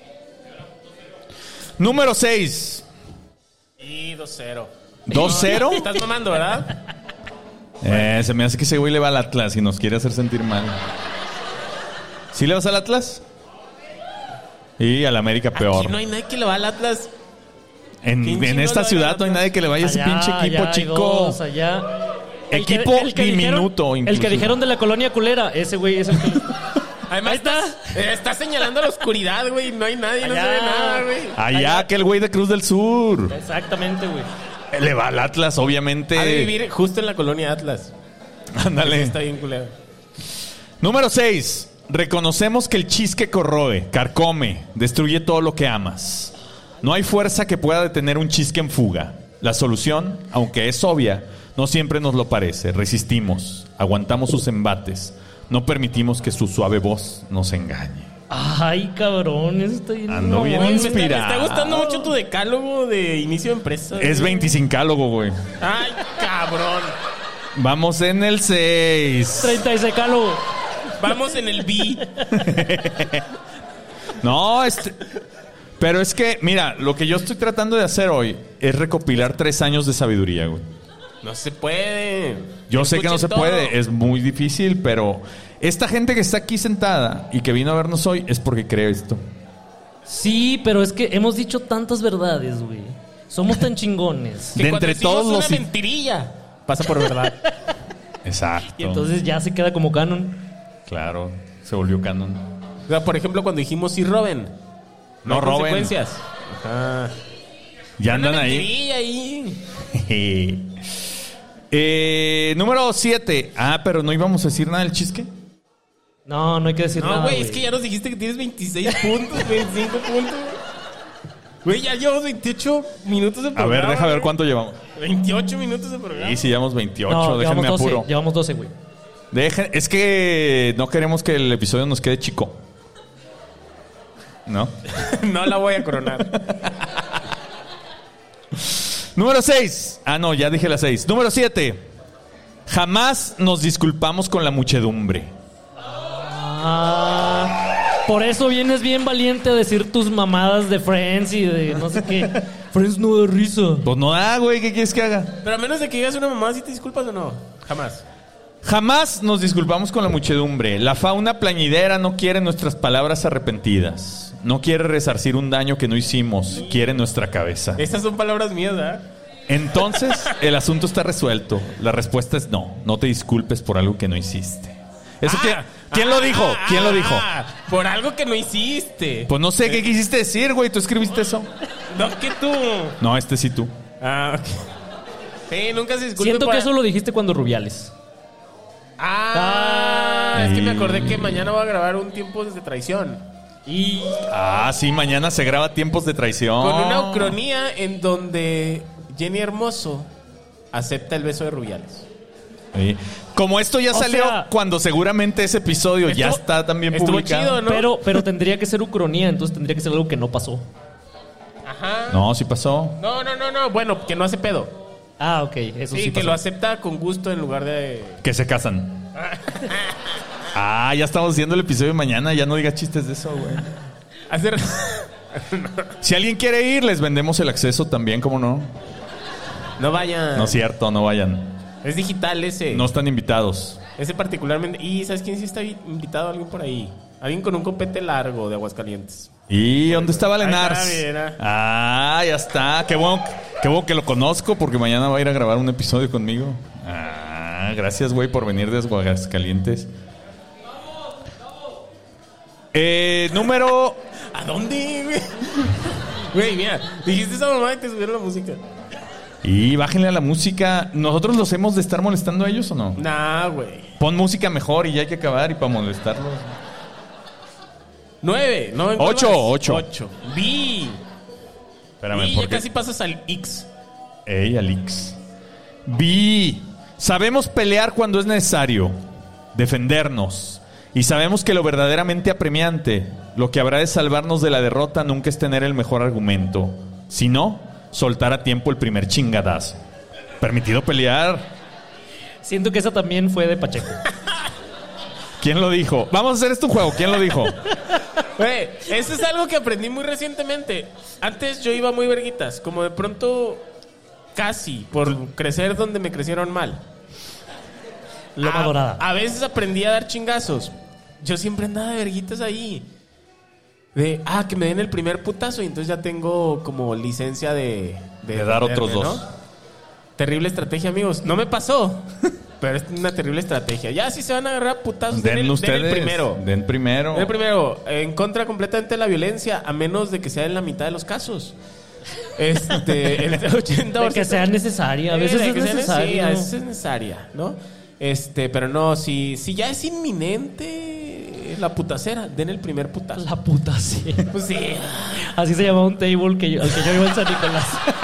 Número seis. Y dos cero. ¿dos cero? Estás mamando, ¿verdad? Eh, se me hace que ese güey le va al Atlas y nos quiere hacer sentir mal. ¿Sí le vas al Atlas? Y al América peor. Aquí no hay nadie que le va al Atlas. En, ¿Quién en chingo esta le va al ciudad no hay Atlas? nadie que le vaya a ese Allá, pinche equipo allá hay chico. dos, allá. El que- Equipo el que diminuto, dijeron- El incluso. que dijeron de la colonia culera, ese güey es el que... Además, Ahí está. estás- eh, está señalando la oscuridad, güey. No hay nadie, no se Allá. ve nada, güey. Allá, aquel güey de Cruz del Sur. Exactamente, güey. Le va al Atlas, obviamente. Ha de vivir justo en la colonia Atlas. Ándale. Está bien culero. Número seis. Reconocemos que el chisque corroe, carcome, destruye todo lo que amas. No hay fuerza que pueda detener un chisque en fuga. La solución, aunque es obvia, no siempre nos lo parece. Resistimos, aguantamos sus embates. No permitimos que su suave voz nos engañe. Ay, cabrón, eso está bien. Ando bien Güey, me está, me inspirado. está gustando mucho tu decálogo de inicio de empresa. Es güey. veinticinco, güey. Ay, cabrón. Vamos en el seis. treinta y secalo. Vamos en el B. No, este... Pero es que, mira, lo que yo estoy tratando de hacer hoy es recopilar tres años de sabiduría, güey. No se puede. Yo sé que no se Escuchen todo. puede, es muy difícil, pero esta gente que está aquí sentada y que vino a vernos hoy es porque cree esto. Sí, pero es que hemos dicho tantas verdades, güey. Somos tan chingones. Que De cuando entre decimos todos una los... mentirilla, pasa por verdad. Exacto. Y entonces ya se queda como canon. Claro, se volvió canon. O sea, por ejemplo, cuando dijimos sí roben. No hay roben. consecuencias. Ajá. Ya andan Una ahí. mentirilla ahí. eh, número siete. Ah, pero no íbamos a decir nada del chisque. No, no hay que decir No, nada. güey, es que ya nos dijiste que tienes veintiséis puntos, veinticinco puntos. Güey, ya llevamos veintiocho minutos de A programa. ver, deja ver güey. cuánto llevamos. veintiocho minutos de programa. Y si llevamos veintiocho, No, déjenme llevamos doce, apuro. llevamos doce, güey. Dejen- es que no queremos que el episodio nos quede chico. ¿No? No la voy a coronar. Número seis. Ah, no, ya dije la seis. Número siete. Jamás nos disculpamos con la muchedumbre. Ah, por eso vienes bien valiente a decir tus mamadas de Friends y de no sé qué. Friends no da risa. Pues no da, güey, ¿qué quieres que haga? Pero a menos de que digas una mamá, ¿sí te disculpas o no? Jamás. Jamás nos disculpamos con la muchedumbre. La fauna plañidera no quiere nuestras palabras arrepentidas. No quiere resarcir un daño que no hicimos. Quiere nuestra cabeza. Estas son palabras mías, ¿verdad? Entonces, el asunto está resuelto. La respuesta es no. No te disculpes por algo que no hiciste. ¿Eso Ah, qué- ¿Quién lo ah, dijo? ¿Quién lo dijo? ah, Por algo que no hiciste. Pues no sé qué quisiste decir, güey. ¿Tú escribiste eso? No, que tú. No, este sí tú. Ah, ok. Sí, nunca se disculpe Siento por- que eso lo dijiste cuando Rubiales. Ah, es que me Ay. acordé que mañana voy a grabar un tiempo de traición. Y Ah, sí, mañana se graba Tiempos de Traición. Con una ucronía en donde Jenny Hermoso acepta el beso de Rubiales. Sí. Como esto ya O salió sea, cuando seguramente ese episodio ya Estuvo- está también estuvo publicado. chido, ¿no? pero, pero tendría que ser ucronía, entonces tendría que ser algo que no pasó. Ajá. No, sí pasó. No, no, no, no. Bueno, que no hace pedo. Ah, ok. Eso Sí, sí, que pasó. lo acepta con gusto en lugar de... Que se casan. Ah, ya estamos haciendo el episodio de mañana. Ya no digas chistes de eso, güey. Hacer... Si alguien quiere ir, les vendemos el acceso también, ¿cómo no? No vayan. No es cierto, no vayan. Es digital ese. No están invitados. Ese particularmente. Y ¿sabes quién sí está invitado? Alguien por ahí. Alguien con un copete largo de Aguascalientes. ¿Y dónde está Valenars? Ahí está, mira. Ah, ya está. Qué bueno, qué bueno que lo conozco porque mañana va a ir a grabar un episodio conmigo. Ah, gracias, güey, por venir desde Aguascalientes. Eh, número... ¿A dónde, güey? Güey, mira. Dijiste esa mamá y te subieron la música. Y bájenle a la música. ¿Nosotros los hemos de estar molestando a ellos o no? Nah, güey. Pon música mejor y ya hay que acabar y para molestarlos. Nueve. No, ¿en cuál Ocho, vas? ocho. Ocho. Vi. Espérame, Y ¿por ya qué? casi pasas al X. Ey, Alix. Vi. Sabemos pelear cuando es necesario. Defendernos. Y sabemos que lo verdaderamente apremiante, lo que habrá de salvarnos de la derrota, nunca es tener el mejor argumento. Si no, soltar a tiempo el primer chingadazo. Permitido pelear. Siento que esa también fue de Pacheco. ¿Quién lo dijo? Vamos a hacer esto un juego. ¿Quién lo dijo? Güey, eso es algo que aprendí muy recientemente. Antes yo iba muy verguitas. Como de pronto, casi, por crecer donde me crecieron mal. Loma a, Dorada. A veces aprendí a dar chingazos. Yo siempre andaba de verguitas ahí. De, ah, que me den el primer putazo y entonces ya tengo como licencia de... De dar otros ¿no? dos. Terrible estrategia, amigos. No me pasó, pero es una terrible estrategia. Ya si se van a agarrar a putazos, den Den el, ustedes. den el primero. Den primero. Den el primero. En contra completamente de la violencia, a menos de que sea en la mitad de los casos. Este, el ochenta por ciento. De que sea necesaria. A veces Sí, de es que sea necesario. sí, a veces es necesaria, ¿no? Este, pero no, si, si ya es inminente la putacera, den el primer putazo. La puta, sí. Pues sí. Así se llamaba un table que yo, al que yo iba en San Nicolás.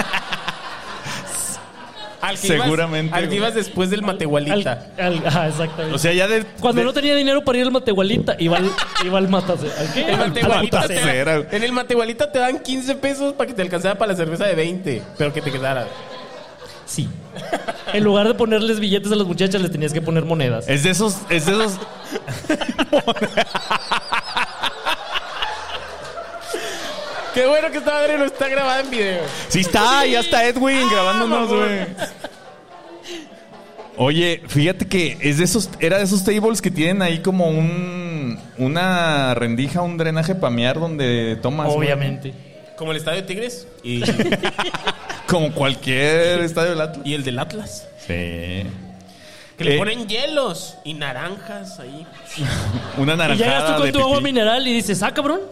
Al que Seguramente, Ibas, al que güey. ibas después del Al, Matehualita. al- ah, exactamente. O sea, ya de... Cuando de- no tenía dinero para ir al Matehualita, iba al, iba al matase. ¿Al qué? El Al- al Matehualita te putacera. dan- en el Matehualita te dan quince pesos para que te alcanzara para la cerveza de veinte, pero que te quedara. Sí. En lugar de ponerles billetes a las muchachas, les tenías que poner monedas. Es de esos... Es de esos... Qué bueno que esta madre no está grabada en video. Sí está, ya está Edwin Ah, grabándonos, mamón. güey. Oye, fíjate que es de esos, era de esos tables que tienen ahí como un una rendija, un drenaje para mear donde tomas. güey. Obviamente. Como el Estadio de Tigres y, Como cualquier estadio del Atlas. y el del Atlas. Sí. Que Eh, le ponen hielos y naranjas ahí. Una Y naranjada llegas tú con de tu agua pipí. mineral y dices, ah, cabrón.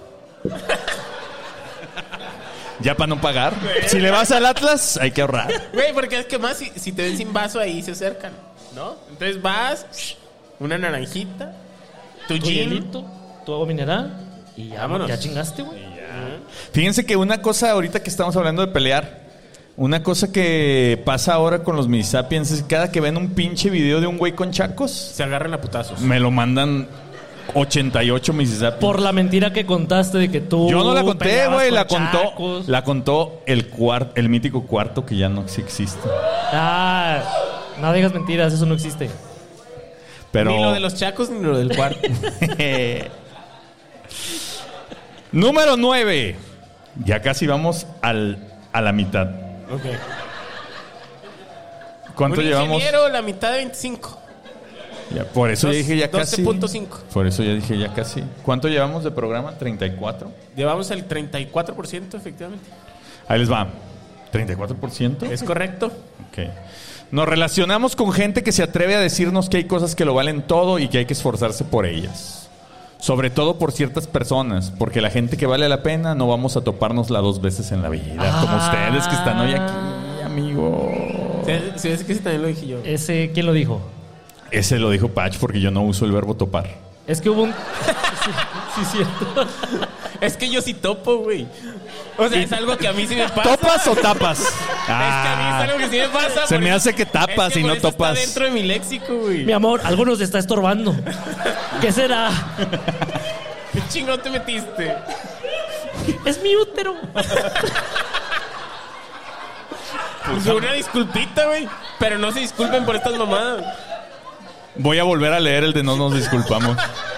Ya para no pagar. Si le vas al Atlas, hay que ahorrar. Güey, porque es que más si, si te ven sin vaso ahí se acercan, ¿no? Entonces vas, una naranjita, tu Tu gin. hielito, tu agua mineral. Y ya, Vámonos. ya chingaste, güey. Fíjense que una cosa ahorita que estamos hablando de pelear, una cosa que pasa ahora con los Minisapiens es que cada que ven un pinche video de un güey con chacos, Se agarran a putazos. me lo mandan ochenta y ocho Minisapiens. Por la mentira que contaste de que tú. Yo no la conté, peleabas güey, con la contó, chacos. la contó el cuarto, el mítico cuarto que ya no existe. Ah, no digas mentiras, eso no existe. Pero Ni lo de los chacos ni lo del cuarto. número nueve. Ya casi vamos al, a la mitad. Ok. ¿Cuánto Un llevamos? ingeniero, la mitad de veinticinco. Ya, por eso Dos- ya dije ya casi. doce punto cinco. Por eso ya dije ya casi. ¿Cuánto llevamos de programa? ¿treinta y cuatro? Llevamos el treinta y cuatro por ciento, efectivamente. Ahí les va. ¿treinta y cuatro por ciento? ¿Es correcto? Ok. Nos relacionamos con gente que se atreve a decirnos que hay cosas que lo valen todo y que hay que esforzarse por ellas. Sobre todo por ciertas personas, porque la gente que vale la pena no vamos a topárnosla dos veces en la vida. Como Ah. ustedes que están hoy aquí, amigo. Se, se ve que ese también lo dije yo. Ese, ¿quién lo dijo? Ese lo dijo Patch porque yo no uso el verbo topar. Es que hubo un. Sí, sí, cierto. Es que yo sí topo, güey. O sea, es algo que a mí sí me pasa. ¿Topas o tapas? Es que a mí es algo que sí me pasa. Se por me eso- hace que tapas es que y por no eso está topas. dentro de mi léxico, güey. Mi amor, algo nos está estorbando. ¿Qué será? ¿Qué chingón te metiste? Es mi útero. expulsamos. Una disculpita, güey. Pero no se disculpen por estas mamadas. Voy a volver a leer el de no nos disculpamos.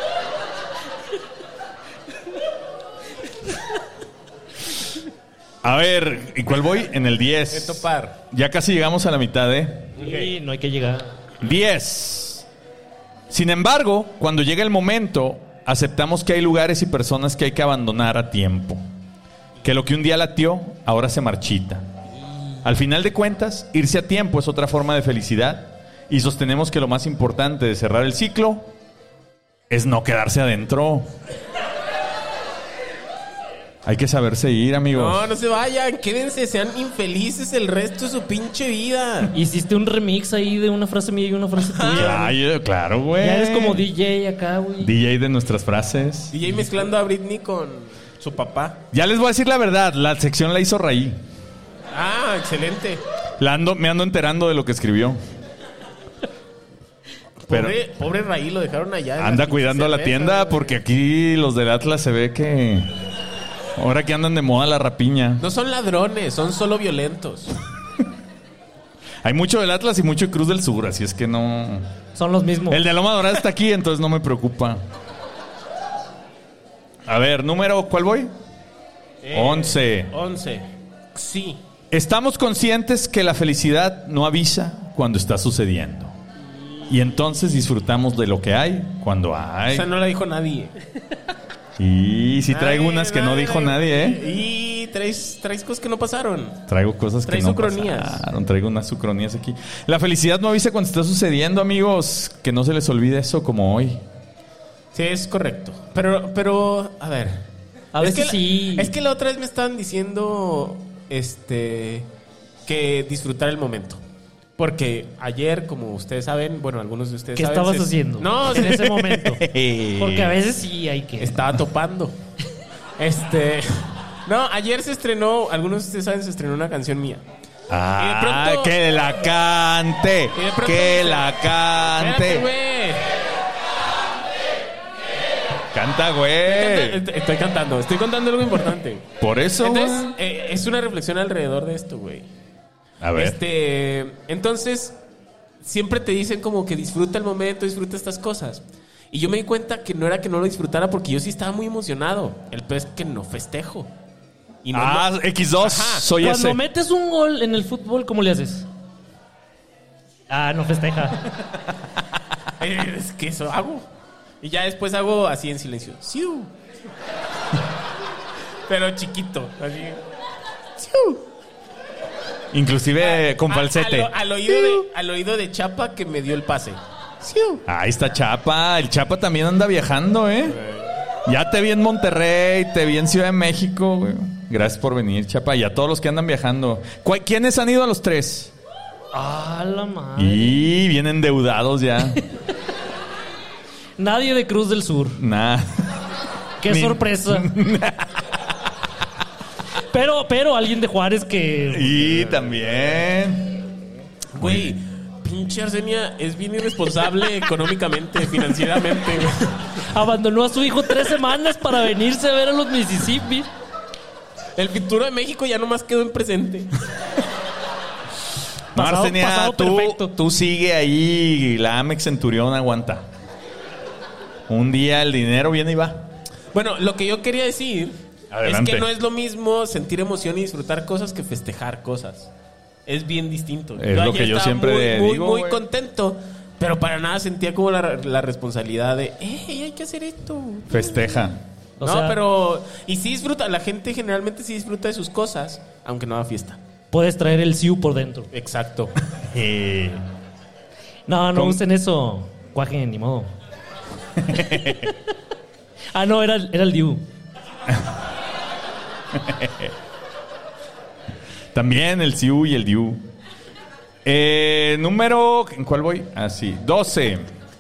A ver, ¿y cuál voy? En el diez. De topar. Ya casi llegamos a la mitad, ¿eh? Sí, no hay que llegar. diez. Sin embargo, cuando llega el momento, aceptamos que hay lugares y personas que hay que abandonar a tiempo. Que lo que un día latió, ahora se marchita. Al final de cuentas, irse a tiempo es otra forma de felicidad. Y sostenemos que lo más importante de cerrar el ciclo es no quedarse adentro. Hay que saberse ir, amigos. No, no se vayan. Quédense, sean infelices el resto de su pinche vida. Hiciste un remix ahí de una frase mía y una frase tuya. Ay, claro, güey. Ya eres como D J acá, güey. D J de nuestras frases. D J mezclando a Britney con su papá. Ya les voy a decir la verdad. La sección la hizo Raí. Ah, excelente. La ando, me ando enterando de lo que escribió. Pero Pobre, pobre Raí, lo dejaron allá. en anda las cuidando a la cervezas, tienda güey. porque aquí los del Atlas se ve que... Ahora que andan de moda la rapiña. No son ladrones, son solo violentos. Hay mucho del Atlas y mucho de Cruz del Sur, así es que no... Son los mismos. El de Loma Dorada está aquí, entonces no me preocupa. A ver, número, ¿cuál voy? Eh, Once. Once. Sí. Estamos conscientes que la felicidad no avisa cuando está sucediendo. Y entonces disfrutamos de lo que hay cuando hay. Esa no la dijo nadie. Y si traigo Nadie, unas que no dijo nadie, ¿eh? Y traes, traes cosas que no pasaron. Traigo cosas que Traes no sucronías. pasaron. Traigo unas sucronías aquí. La felicidad no avisa cuando está sucediendo, amigos. Que no se les olvide eso como hoy. Sí, es correcto. Pero, pero, a ver. A es veces que la- sí. Es que la otra vez me estaban diciendo, este, que disfrutar el momento. Porque ayer, como ustedes saben, bueno, algunos de ustedes ¿Qué saben, estabas se- haciendo? No, en se- ese momento. Porque a veces sí hay que. estaba topando. Este, no, ayer se estrenó, algunos de ustedes saben, se estrenó una canción mía. Ah, Y de pronto- que la cante. Y de pronto Que dice- la Espérate, cante. güey. Canta, güey. Estoy, estoy cantando, estoy contando algo importante. Por eso, güey. Entonces, eh, es una reflexión alrededor de esto, güey. A ver. Este, entonces, siempre te dicen como que disfruta el momento, disfruta estas cosas. Y yo me di cuenta que no era que no lo disfrutara porque yo sí estaba muy emocionado. El peor es que no festejo. Y no Ah, lo- equis dos. Ajá. Soy Cuando ese. metes un gol en el fútbol, ¿cómo le haces? Ah, no festeja. Eh, es que eso hago. Y ya después hago así en silencio. ¡Siu! Pero chiquito. Así. ¡Siu! Inclusive con A- falsete. Al, al oído de, al oído de Chapa que me dio el pase. ¡Siu! Ahí está Chapa. El Chapa también anda viajando, ¿eh? Ya te vi en Monterrey, te vi en Ciudad de México, güey. Gracias por venir, Chapa. Y a todos los que andan viajando. ¿Cu- ¿Quiénes han ido a los tres? Ah, la madre. Y vienen endeudados ya. Nadie de Cruz del Sur. Nah. Qué Ni- sorpresa. pero, pero alguien de Juárez que. Y también. Güey, pinche Arsenia es bien irresponsable económicamente, financieramente. güey. Abandonó a su hijo tres semanas para venirse a ver a los Mississippi. El futuro de México ya nomás quedó en presente. No, Pasado- Arsenia, pasado tú, perfecto. tú sigue ahí. La Amex Centurión aguanta. Un día el dinero viene y va. Bueno, lo que yo quería decir Adelante. es que no es lo mismo sentir emoción y disfrutar cosas que festejar cosas. Es bien distinto. Es lo ayer que yo estaba siempre muy, muy, digo, muy güey. contento, pero para nada sentía como la, la responsabilidad de, ¡eh, hay que hacer esto! Festeja. O no, sea- pero... Y sí disfruta, la gente generalmente sí disfruta de sus cosas, aunque no haga fiesta. Puedes traer el Siu por dentro. Exacto. Eh, No, no ¿Cómo? usen eso. Cuajen, ni modo. ah, no, era, era el Diu. También el C I U y el D I U. Eh, número... ¿En cuál voy? Ah, sí. doce.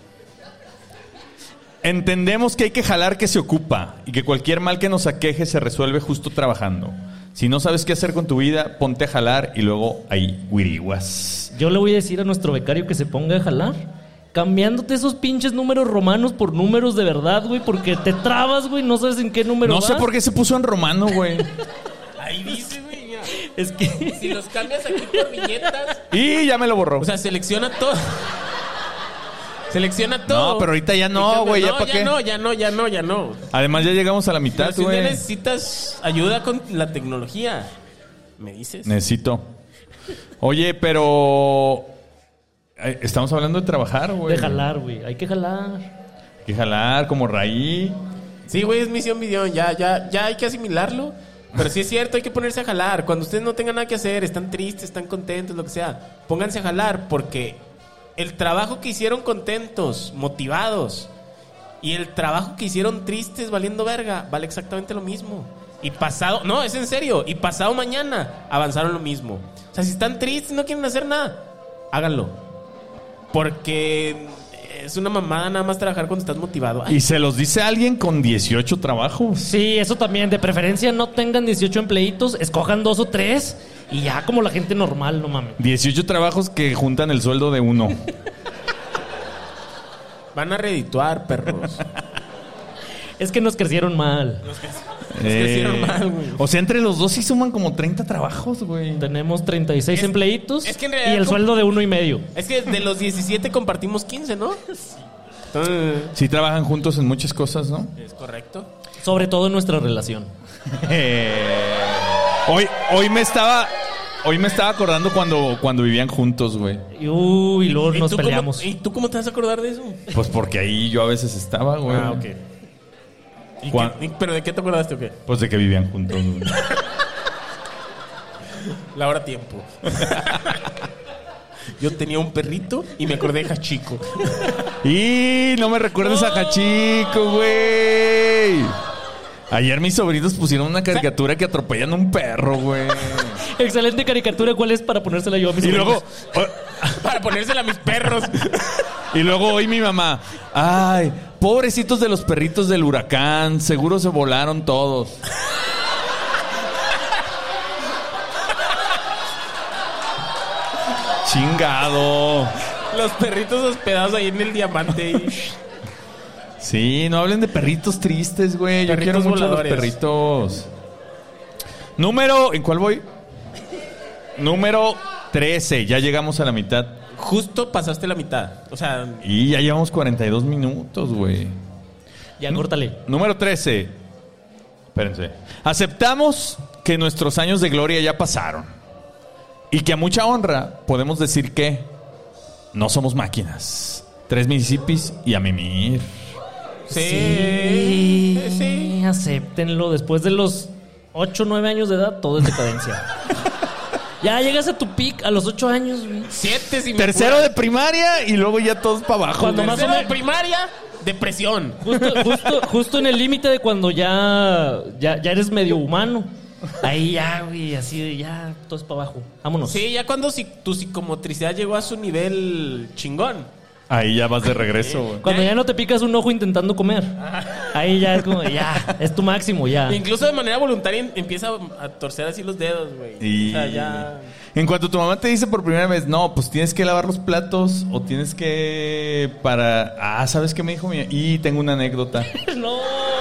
Entendemos que hay que jalar que se ocupa y que cualquier mal que nos aqueje se resuelve justo trabajando. Si no sabes qué hacer con tu vida, ponte a jalar y luego ahí guiriguas. Yo le voy a decir a nuestro becario que se ponga a jalar. Cambiándote esos pinches números romanos por números de verdad, güey. Porque te trabas, güey. No sabes en qué número No sé vas. por qué se puso en romano, güey. Ahí dice, güey. ya. Es que... Si los cambias aquí por viñetas... Y ya me lo borró. O sea, selecciona todo. Selecciona todo. No, pero ahorita ya no, Y cambia- güey, ¿ya no, pa' ya qué? no, ya no, ya no, ya no. Además ya llegamos a la mitad, Pero si un día güey. necesitas ayuda con la tecnología, ¿me dices? Necesito. Oye, pero... eh, Estamos hablando de trabajar, güey. De jalar, güey. Hay que jalar. Hay que jalar como raíz. Sí, güey, es misión, misión. Ya, ya, ya hay que asimilarlo. Pero sí es cierto, hay que ponerse a jalar. Cuando ustedes no tengan nada que hacer, están tristes, están contentos, lo que sea, pónganse a jalar porque el trabajo que hicieron contentos, motivados, y el trabajo que hicieron tristes, valiendo verga, vale exactamente lo mismo. Y pasado, no, es en serio, y pasado mañana avanzaron lo mismo. O sea, si están tristes y no quieren hacer nada, háganlo. Porque es una mamada nada más trabajar cuando estás motivado. Ay, Y se los dice alguien con dieciocho trabajos. Sí, eso también. De preferencia no tengan dieciocho empleitos, escojan dos o tres y ya como la gente normal, no mames. dieciocho trabajos que juntan el sueldo de uno. van a redituar, perros. Es que nos crecieron mal. que hicieron mal, güey. O sea, entre los dos sí suman como treinta trabajos, güey. Tenemos treinta y seis Es- empleitos es que en y realidad el como- sueldo de uno y medio. Es que de los diecisiete compartimos quince, ¿no? Entonces, Sí trabajan juntos en muchas cosas, ¿no? es correcto. Sobre todo en nuestra relación. hoy, hoy me estaba... Hoy me estaba acordando cuando, cuando vivían juntos, güey. Y, uy, luego ¿Y nos tú cómo- peleamos. ¿Y tú cómo te vas a acordar de eso? Pues porque ahí yo a veces estaba, güey. Ah, ok. ¿Y Juan- qué- y- ¿Pero de qué te acordaste o qué? Pues de que vivían juntos, güey. La hora tiempo. Yo tenía un perrito y me acordé de Hachiko. Y no me recuerdes a Hachiko, güey. Ayer mis sobrinos pusieron una caricatura que atropellan a un perro, güey. Excelente caricatura. ¿Cuál es para ponérsela yo a mis Y luego, sobrinos? Para ponérsela a mis perros. y luego hoy mi mamá, ay, pobrecitos de los perritos del huracán, seguro se volaron todos. Chingado. Los perritos hospedados ahí en el diamante. Y... Sí, no hablen de perritos tristes, güey. Yo Perritos quiero mucho a los voladores. perritos. Número, ¿en cuál voy? Número trece. Ya llegamos a la mitad. Justo pasaste la mitad. O sea, Y ya llevamos cuarenta y dos minutos, güey. Ya, córtale. Número trece. Espérense. Aceptamos que nuestros años de gloria ya pasaron. Y que a mucha honra podemos decir que no somos máquinas. Tres Mississippis y a mimir. sí. Sí. sí. Acéptenlo. Después de los ocho o nueve años de edad, todo es decadencia. Ya llegas a tu pic a los ocho años, güey. Siete si me Tercero apura. de primaria y luego ya todos para abajo. Cuando güey. más o Tercero de menos- primaria, depresión. Justo, justo, justo en el límite de cuando ya, ya, ya eres medio humano. Ahí ya, güey, así de ya, todo es para abajo. Vámonos. Sí, ya cuando si- tu psicomotricidad llegó a su nivel chingón. Ahí ya vas de regreso, güey. Cuando ya no te picas un ojo intentando comer. Ahí ya es como, ya, es tu máximo, ya. Incluso de manera voluntaria em- empieza a torcer así los dedos, güey. Y O sea, ya... en cuanto tu mamá te dice por primera vez, no, pues tienes que lavar los platos o tienes que para... Ah, ¿sabes qué me dijo mi... Y tengo una anécdota. No.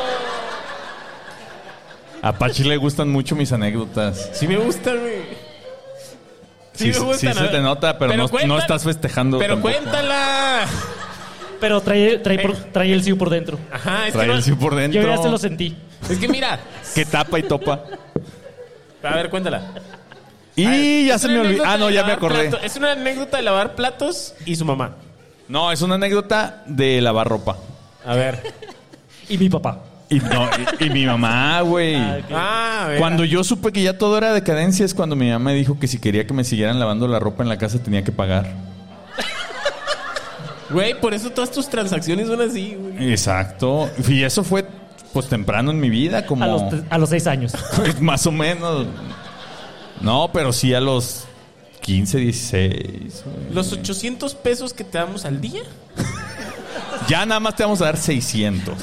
A Pachi le gustan mucho mis anécdotas. Sí me gusta, güey. Sí, Sí, me gusta. sí se te nota, pero no- no estás festejando Pero tampoco. cuéntala. Pero trae, trae, por- trae el sí por dentro. Ajá, es Trae que no- el sí por dentro. Yo ya se lo sentí. Es que mira. Que tapa y topa. A ver, cuéntala. Y A ver, ya es se una me olvidó. anécdota Ah, no, de ya me lavar acordé. plato- Es una anécdota de lavar platos y su mamá. No, es una anécdota de lavar ropa. A ver. Y mi papá. Y, no, y, y mi mamá, güey. Ah, a ver. Cuando yo supe que ya todo era decadencia es cuando mi mamá me dijo que si quería que me siguieran lavando la ropa en la casa tenía que pagar. Güey, por eso todas tus transacciones son así, güey. Exacto. Y eso fue pues temprano en mi vida, como A los, tre- a los seis años. pues, más o menos. No, pero sí a los quince, dieciséis. güey. Los ochocientos pesos que te damos al día. Ya nada más te vamos a dar seiscientos.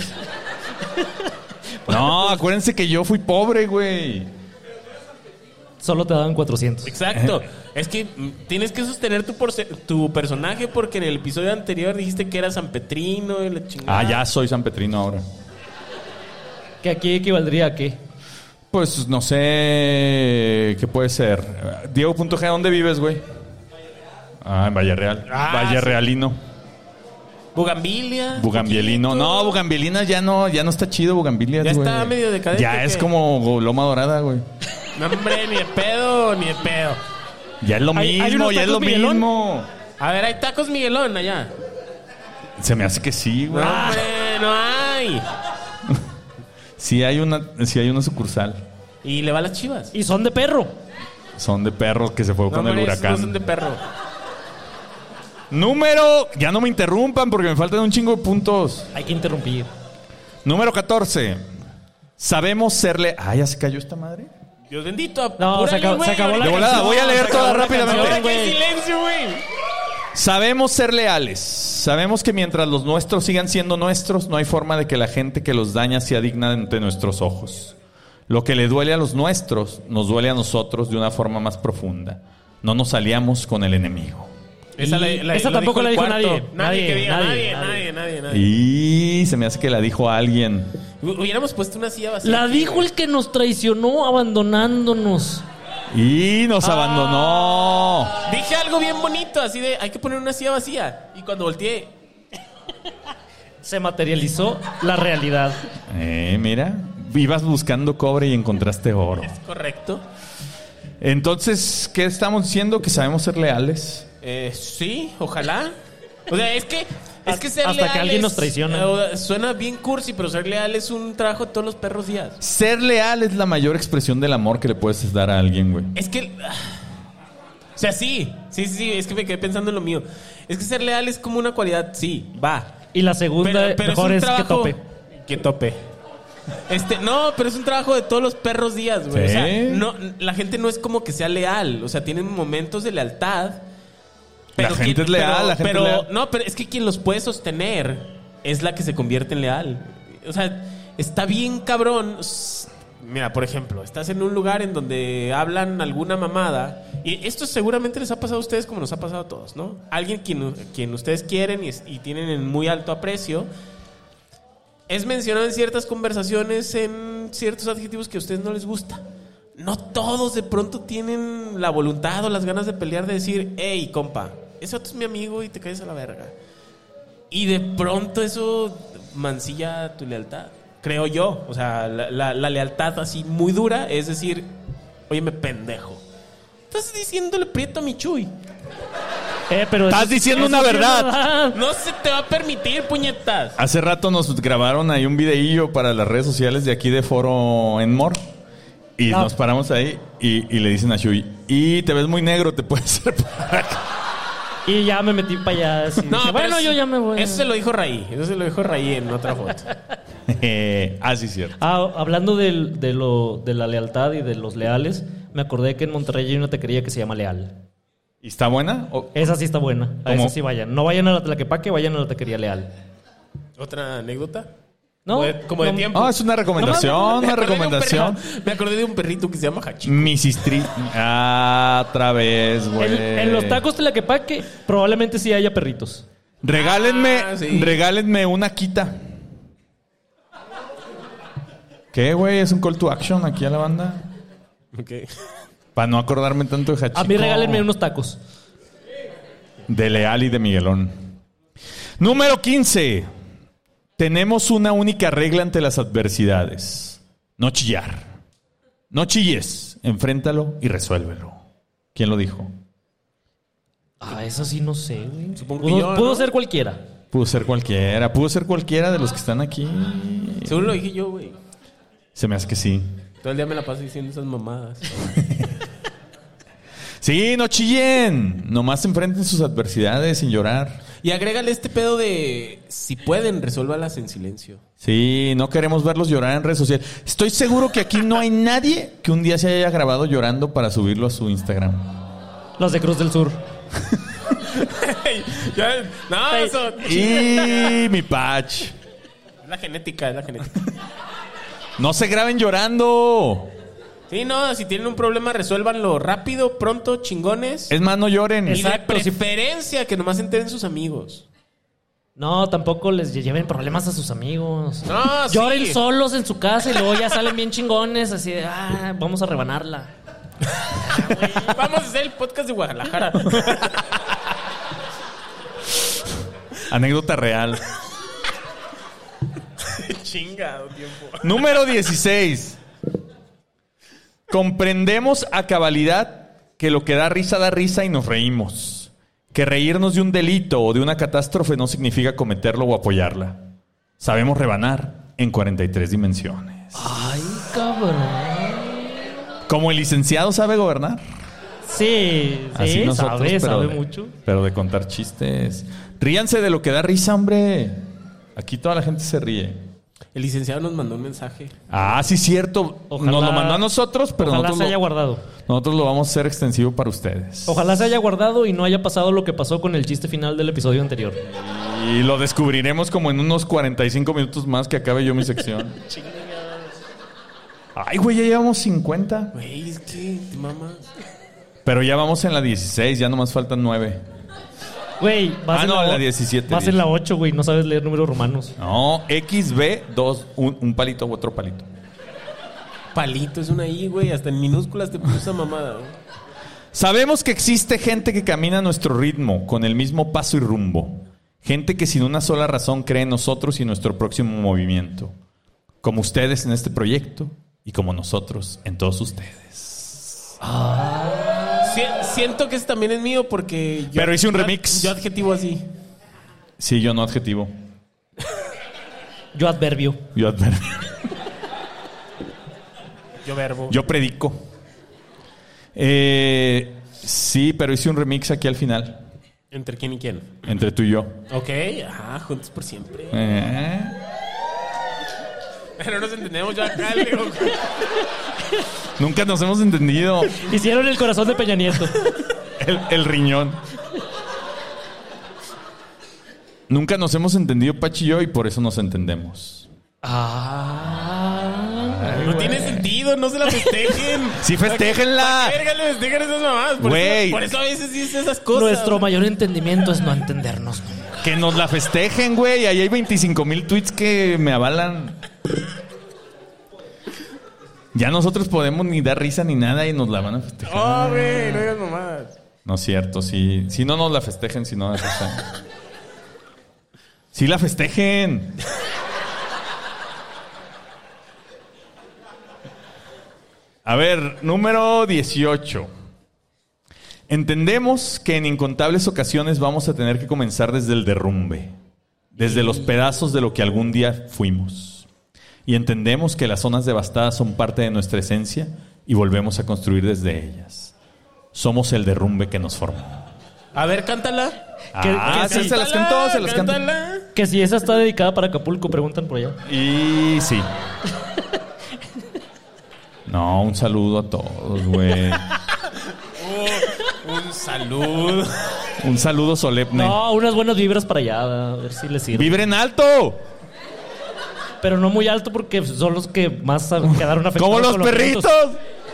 No, acuérdense que yo fui pobre, güey. Solo te daban cuatrocientos. Exacto. Es que mm, tienes que sostener tu, porce- tu personaje porque en el episodio anterior dijiste que era San Petrino y la chingada. Ah, ya soy San Petrino ahora. ¿Que aquí equivaldría a qué? Pues no sé qué puede ser. Diego.g, ¿dónde vives, güey? Ah, en Valle Real. Ah, Valle sí. Realino. Bugambilia. Bugambielino. poquito. No, Bugambielina ya no, ya no está chido, Bugambilia. Ya güey. está medio decadente, Ya es ¿qué? como Loma Dorada, güey. No, hombre, ni de pedo, ni de pedo. Ya es lo ¿Hay- hay mismo, unos ya es lo tacos Miguelón? mismo. A ver, hay tacos Miguelón allá. Se me hace que sí, No, güey. hombre, no hay. Sí hay una, sí hay una sucursal. Y le va a las Chivas. Y son de perro. Son de perros que se fue No, con el hombre, esos huracán. no son de perro. Número, ya no me interrumpan porque me faltan un chingo de puntos. Hay que interrumpir. Número catorce. Sabemos serle. Ah, ya se cayó esta madre. Dios bendito. No, apúrale, se acabó- güey, se acabó la De ahorita- volada, voy a leer se toda acabó la rápidamente. canción. Ahora güey. que hay silencio, güey. Sabemos ser leales. Sabemos que mientras los nuestros sigan siendo nuestros, no hay forma de que la gente que los daña sea digna ante nuestros ojos. Lo que le duele a los nuestros, nos duele a nosotros de una forma más profunda. No nos aliamos con el enemigo. Esa, Y la- la- esa lo tampoco el la dijo cuarto. nadie. Nadie que Nadie, diga, nadie, nadie, nadie. nadie, nadie, nadie. Y se me hace que la dijo alguien. Hubiéramos puesto una silla vacía. La aquí, dijo güey. el que nos traicionó abandonándonos. Y nos abandonó. Dije algo bien bonito, así de, hay que poner una silla vacía. Y cuando volteé, Se materializó la realidad. Eh, mira, ibas buscando cobre y encontraste oro. correcto. Entonces, ¿qué estamos diciendo? Que sabemos ser leales. Eh, sí, ojalá. O sea, es que... Es que ser Hasta que leal alguien es- nos traiciona. eh, suena bien cursi, pero ser leal es un trabajo de todos los perros días. Ser leal es la mayor expresión del amor que le puedes dar a alguien, güey. Es que... ah, o sea, sí. Sí, sí, sí. Es que me quedé pensando en lo mío. Es que ser leal es como una cualidad. Sí, va. Y la segunda Pero, pero mejor es, es, un que trabajo... tope. Que tope. Este, no, pero es un trabajo de todos los perros días, güey. ¿Sí? O sea, no, la gente no es como que sea leal. O sea, tienen momentos de lealtad. La gente es leal, pero- la gente pero- es leal. No, pero es que quien los puede sostener es la que se convierte en leal. O sea, está bien cabrón. S- Mira, por ejemplo, estás en un lugar en donde hablan alguna mamada. Y esto seguramente les ha pasado a ustedes como nos ha pasado a todos, ¿no? Alguien quien, quien ustedes quieren y, y tienen en muy alto aprecio es mencionado en ciertas conversaciones en ciertos adjetivos que a ustedes no les gusta. No todos de pronto tienen la voluntad o las ganas de pelear, de decir, hey, compa, ese otro es mi amigo y te caes a la verga. Y de pronto eso mancilla tu lealtad, creo yo. O sea, la, la- la lealtad así muy dura es decir, oye, me pendejo. Estás diciéndole prieto a mi Chuy. Eh, pero Estás eso- diciendo eso una sí es verdad. No se te va a permitir, puñetas. Hace rato nos grabaron ahí un videillo para las redes sociales de aquí de Foro en Mor. Y No. nos paramos ahí y, y le dicen a Shui, y te ves muy negro, te puedes ser para acá. Y ya me metí para allá. así. No, Dije, pero bueno, eso- yo ya me voy. Eso se lo dijo Raí. Eso se lo dijo Raí en otra foto. ah, sí, cierto. Ah, hablando del- de, lo, de la lealtad y de los leales, me acordé que en Monterrey hay una taquería que se llama Leal. ¿Y está buena? ¿O- Esa sí está buena. A ¿Cómo? esa sí vayan. No vayan a la Tlaquepaque, vayan a la taquería Leal. ¿Otra anécdota? ¿No? Como de, como de No. tiempo. Ah, es una recomendación, Me una acordé de un recomendación. perro- me acordé de un perrito que se llama Hachi. Missis Tri... Ah, otra vez, güey. En, en los tacos Tlaquepaque probablemente sí haya perritos. Regálenme, Ah, sí. regálenme una quita. ¿Qué, güey? ¿Es un call to action aquí a la banda? Ok. Para no acordarme tanto de Hachiko. A mí regálenme unos tacos. De Leal y de Miguelón. Número quince. Tenemos una única regla ante las adversidades. No chillar. No chilles. Enfréntalo y resuélvelo. ¿Quién lo dijo? Ah, eso sí no sé, güey. Supongo que Pudo, yo, pudo ¿no? ser cualquiera. Pudo ser cualquiera. Pudo ser cualquiera de los que están aquí. Seguro lo dije yo, güey. Se me hace que sí. Todo el día me la paso diciendo esas mamadas. Sí, no chillen. Nomás enfrenten sus adversidades sin llorar. Y agrégale este pedo de... Si pueden, resuélvalas en silencio. Sí, no queremos verlos llorar en redes sociales. Estoy seguro que aquí no hay nadie que un día se haya grabado llorando para subirlo a su Instagram. Los de Cruz del Sur. Ya- no, Ey. eso... Y mi patch. Es la genética, es la genética. No se graben llorando. Sí, no, si tienen un problema, resuélvanlo rápido, pronto, chingones. Es más, no lloren. Y de Exacto, sí. preferencia que nomás se enteren sus amigos. No, tampoco les lleven problemas a sus amigos. No, sí. Lloren solos en su casa y luego ya salen bien chingones, así de, ah, vamos a rebanarla. Vamos a hacer el podcast de Guadalajara. Anécdota real. Chingado tiempo. Número dieciséis. Comprendemos a cabalidad que lo que da risa da risa y nos reímos. Que reírnos de un delito o de una catástrofe no significa cometerlo o apoyarla. Sabemos rebanar en cuarenta y tres dimensiones. Ay, cabrón. Como el licenciado sabe gobernar. Sí, Así sí, nosotros, sabe, pero sabe de- mucho. Pero de contar chistes. Ríanse de lo que da risa, hombre. Aquí toda la gente se ríe. El licenciado nos mandó un mensaje. Ah, sí, cierto. Ojalá- Nos lo mandó a nosotros, pero Ojalá nosotros se haya lo, guardado. nosotros lo vamos a hacer extensivo para ustedes. Ojalá se haya guardado y no haya pasado lo que pasó con el chiste final del episodio anterior. Y lo descubriremos como en unos cuarenta y cinco minutos más que acabe yo mi sección. Ay, güey, ya llevamos cincuenta. Güey, es que te mamas. Pero ya vamos en la dieciséis, ya nomás faltan nueve. Güey, vas Ah, en no, la, la o- diecisiete, Vas dije. en la ocho, güey, no sabes leer números romanos. No, X, B, dos, un, un palito u otro palito. Palito es una I, güey. Hasta en minúsculas te puso esa mamada, güey. Sabemos que existe gente que camina a nuestro ritmo, con el mismo paso y rumbo. Gente que sin una sola razón cree en nosotros y nuestro próximo movimiento. Como ustedes en este proyecto y como nosotros en todos ustedes. Si- siento que ese también es mío porque... Yo, Pero hice un yo- remix. Yo adjetivo así. Sí, yo no adjetivo. Yo adverbio. Yo adverbio. Yo verbo. Yo predico. Eh, sí, pero hice un remix aquí al final. ¿Entre quién y quién? Entre tú y yo. Ok. Ah, juntos por siempre. Eh. No nos entendemos yo acá, Leo. Nunca nos hemos entendido. Hicieron el corazón de Peña Nieto. El, el riñón. Nunca nos hemos entendido, Pachi y yo, y por eso nos entendemos. Ah. No tiene sentido, no se la festejen. Sí, festéjenla. ¿Para qué verga le festejan esas mamadas? Por, Güey. eso, por eso a veces dices esas cosas. Nuestro mayor entendimiento es no entendernos nunca. Que nos la festejen, güey. Ahí hay veinticinco mil tweets que me avalan. Ya nosotros podemos ni dar risa ni nada y nos la van a festejar. Oh, güey, no digas mamadas. No es cierto, sí. Si no nos la festejen, si no da risa. Sí la festejen. A ver, número dieciocho. Entendemos que en incontables ocasiones vamos a tener que comenzar desde el derrumbe, desde los pedazos de lo que algún día fuimos. Y entendemos que las zonas devastadas son parte de nuestra esencia y volvemos a construir desde ellas. Somos el derrumbe que nos forma. A ver, cántala. Ah, que sí, sí. se las cantó, se las cantó. cántala. Que si esa está dedicada para Acapulco, preguntan por allá. Y sí. No, un saludo a todos, güey. Oh, un saludo. Un saludo solemne. No, unas buenas vibras para allá, a ver si les sirve. ¡Vibren alto! Pero no muy alto porque son los que más quedaron afectados. ¡Como los con perritos! vientos.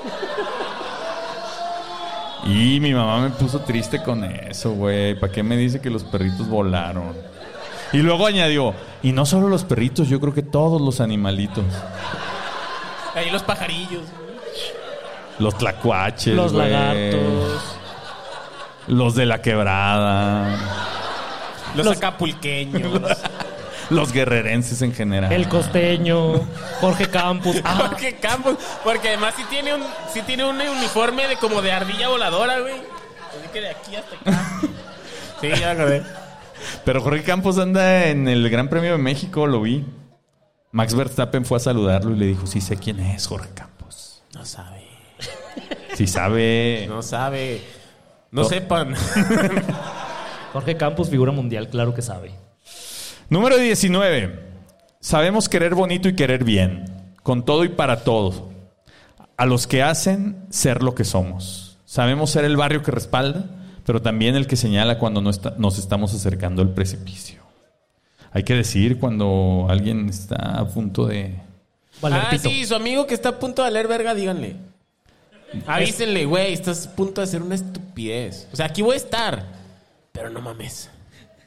Y mi mamá me puso triste con eso, güey. ¿Para qué me dice que los perritos volaron? Y luego añadió, y no solo los perritos, yo creo que todos los animalitos. Ahí los pajarillos. Los tlacuaches, Los güey. lagartos. Los de la quebrada. Los, Los- acapulqueños. Los guerrerenses en general. El costeño, Jorge Campos. Ah, Jorge Campos. Porque además sí tiene un, sí tiene un uniforme de como de ardilla voladora, güey. Así que de aquí hasta acá. Sí, ya me acordé. Pero Jorge Campos anda en el Gran Premio de México, lo vi. Max Verstappen fue a saludarlo y le dijo, sí sé quién es Jorge Campos. No sabe. Sí sabe. No sabe. No No. sepan. Jorge Campos, figura mundial, claro que sabe. Número diecinueve. Sabemos querer bonito y querer bien. Con todo y para todo. A los que hacen ser lo que somos. Sabemos ser el barrio que respalda, pero también el que señala cuando no está- nos estamos acercando al precipicio. Hay que decir cuando alguien está a punto de... Valer Ah, pito. sí, su amigo que está a punto de valer verga, díganle. Avísenle, güey, estás a punto de hacer una estupidez. O sea, aquí voy a estar, pero no mames.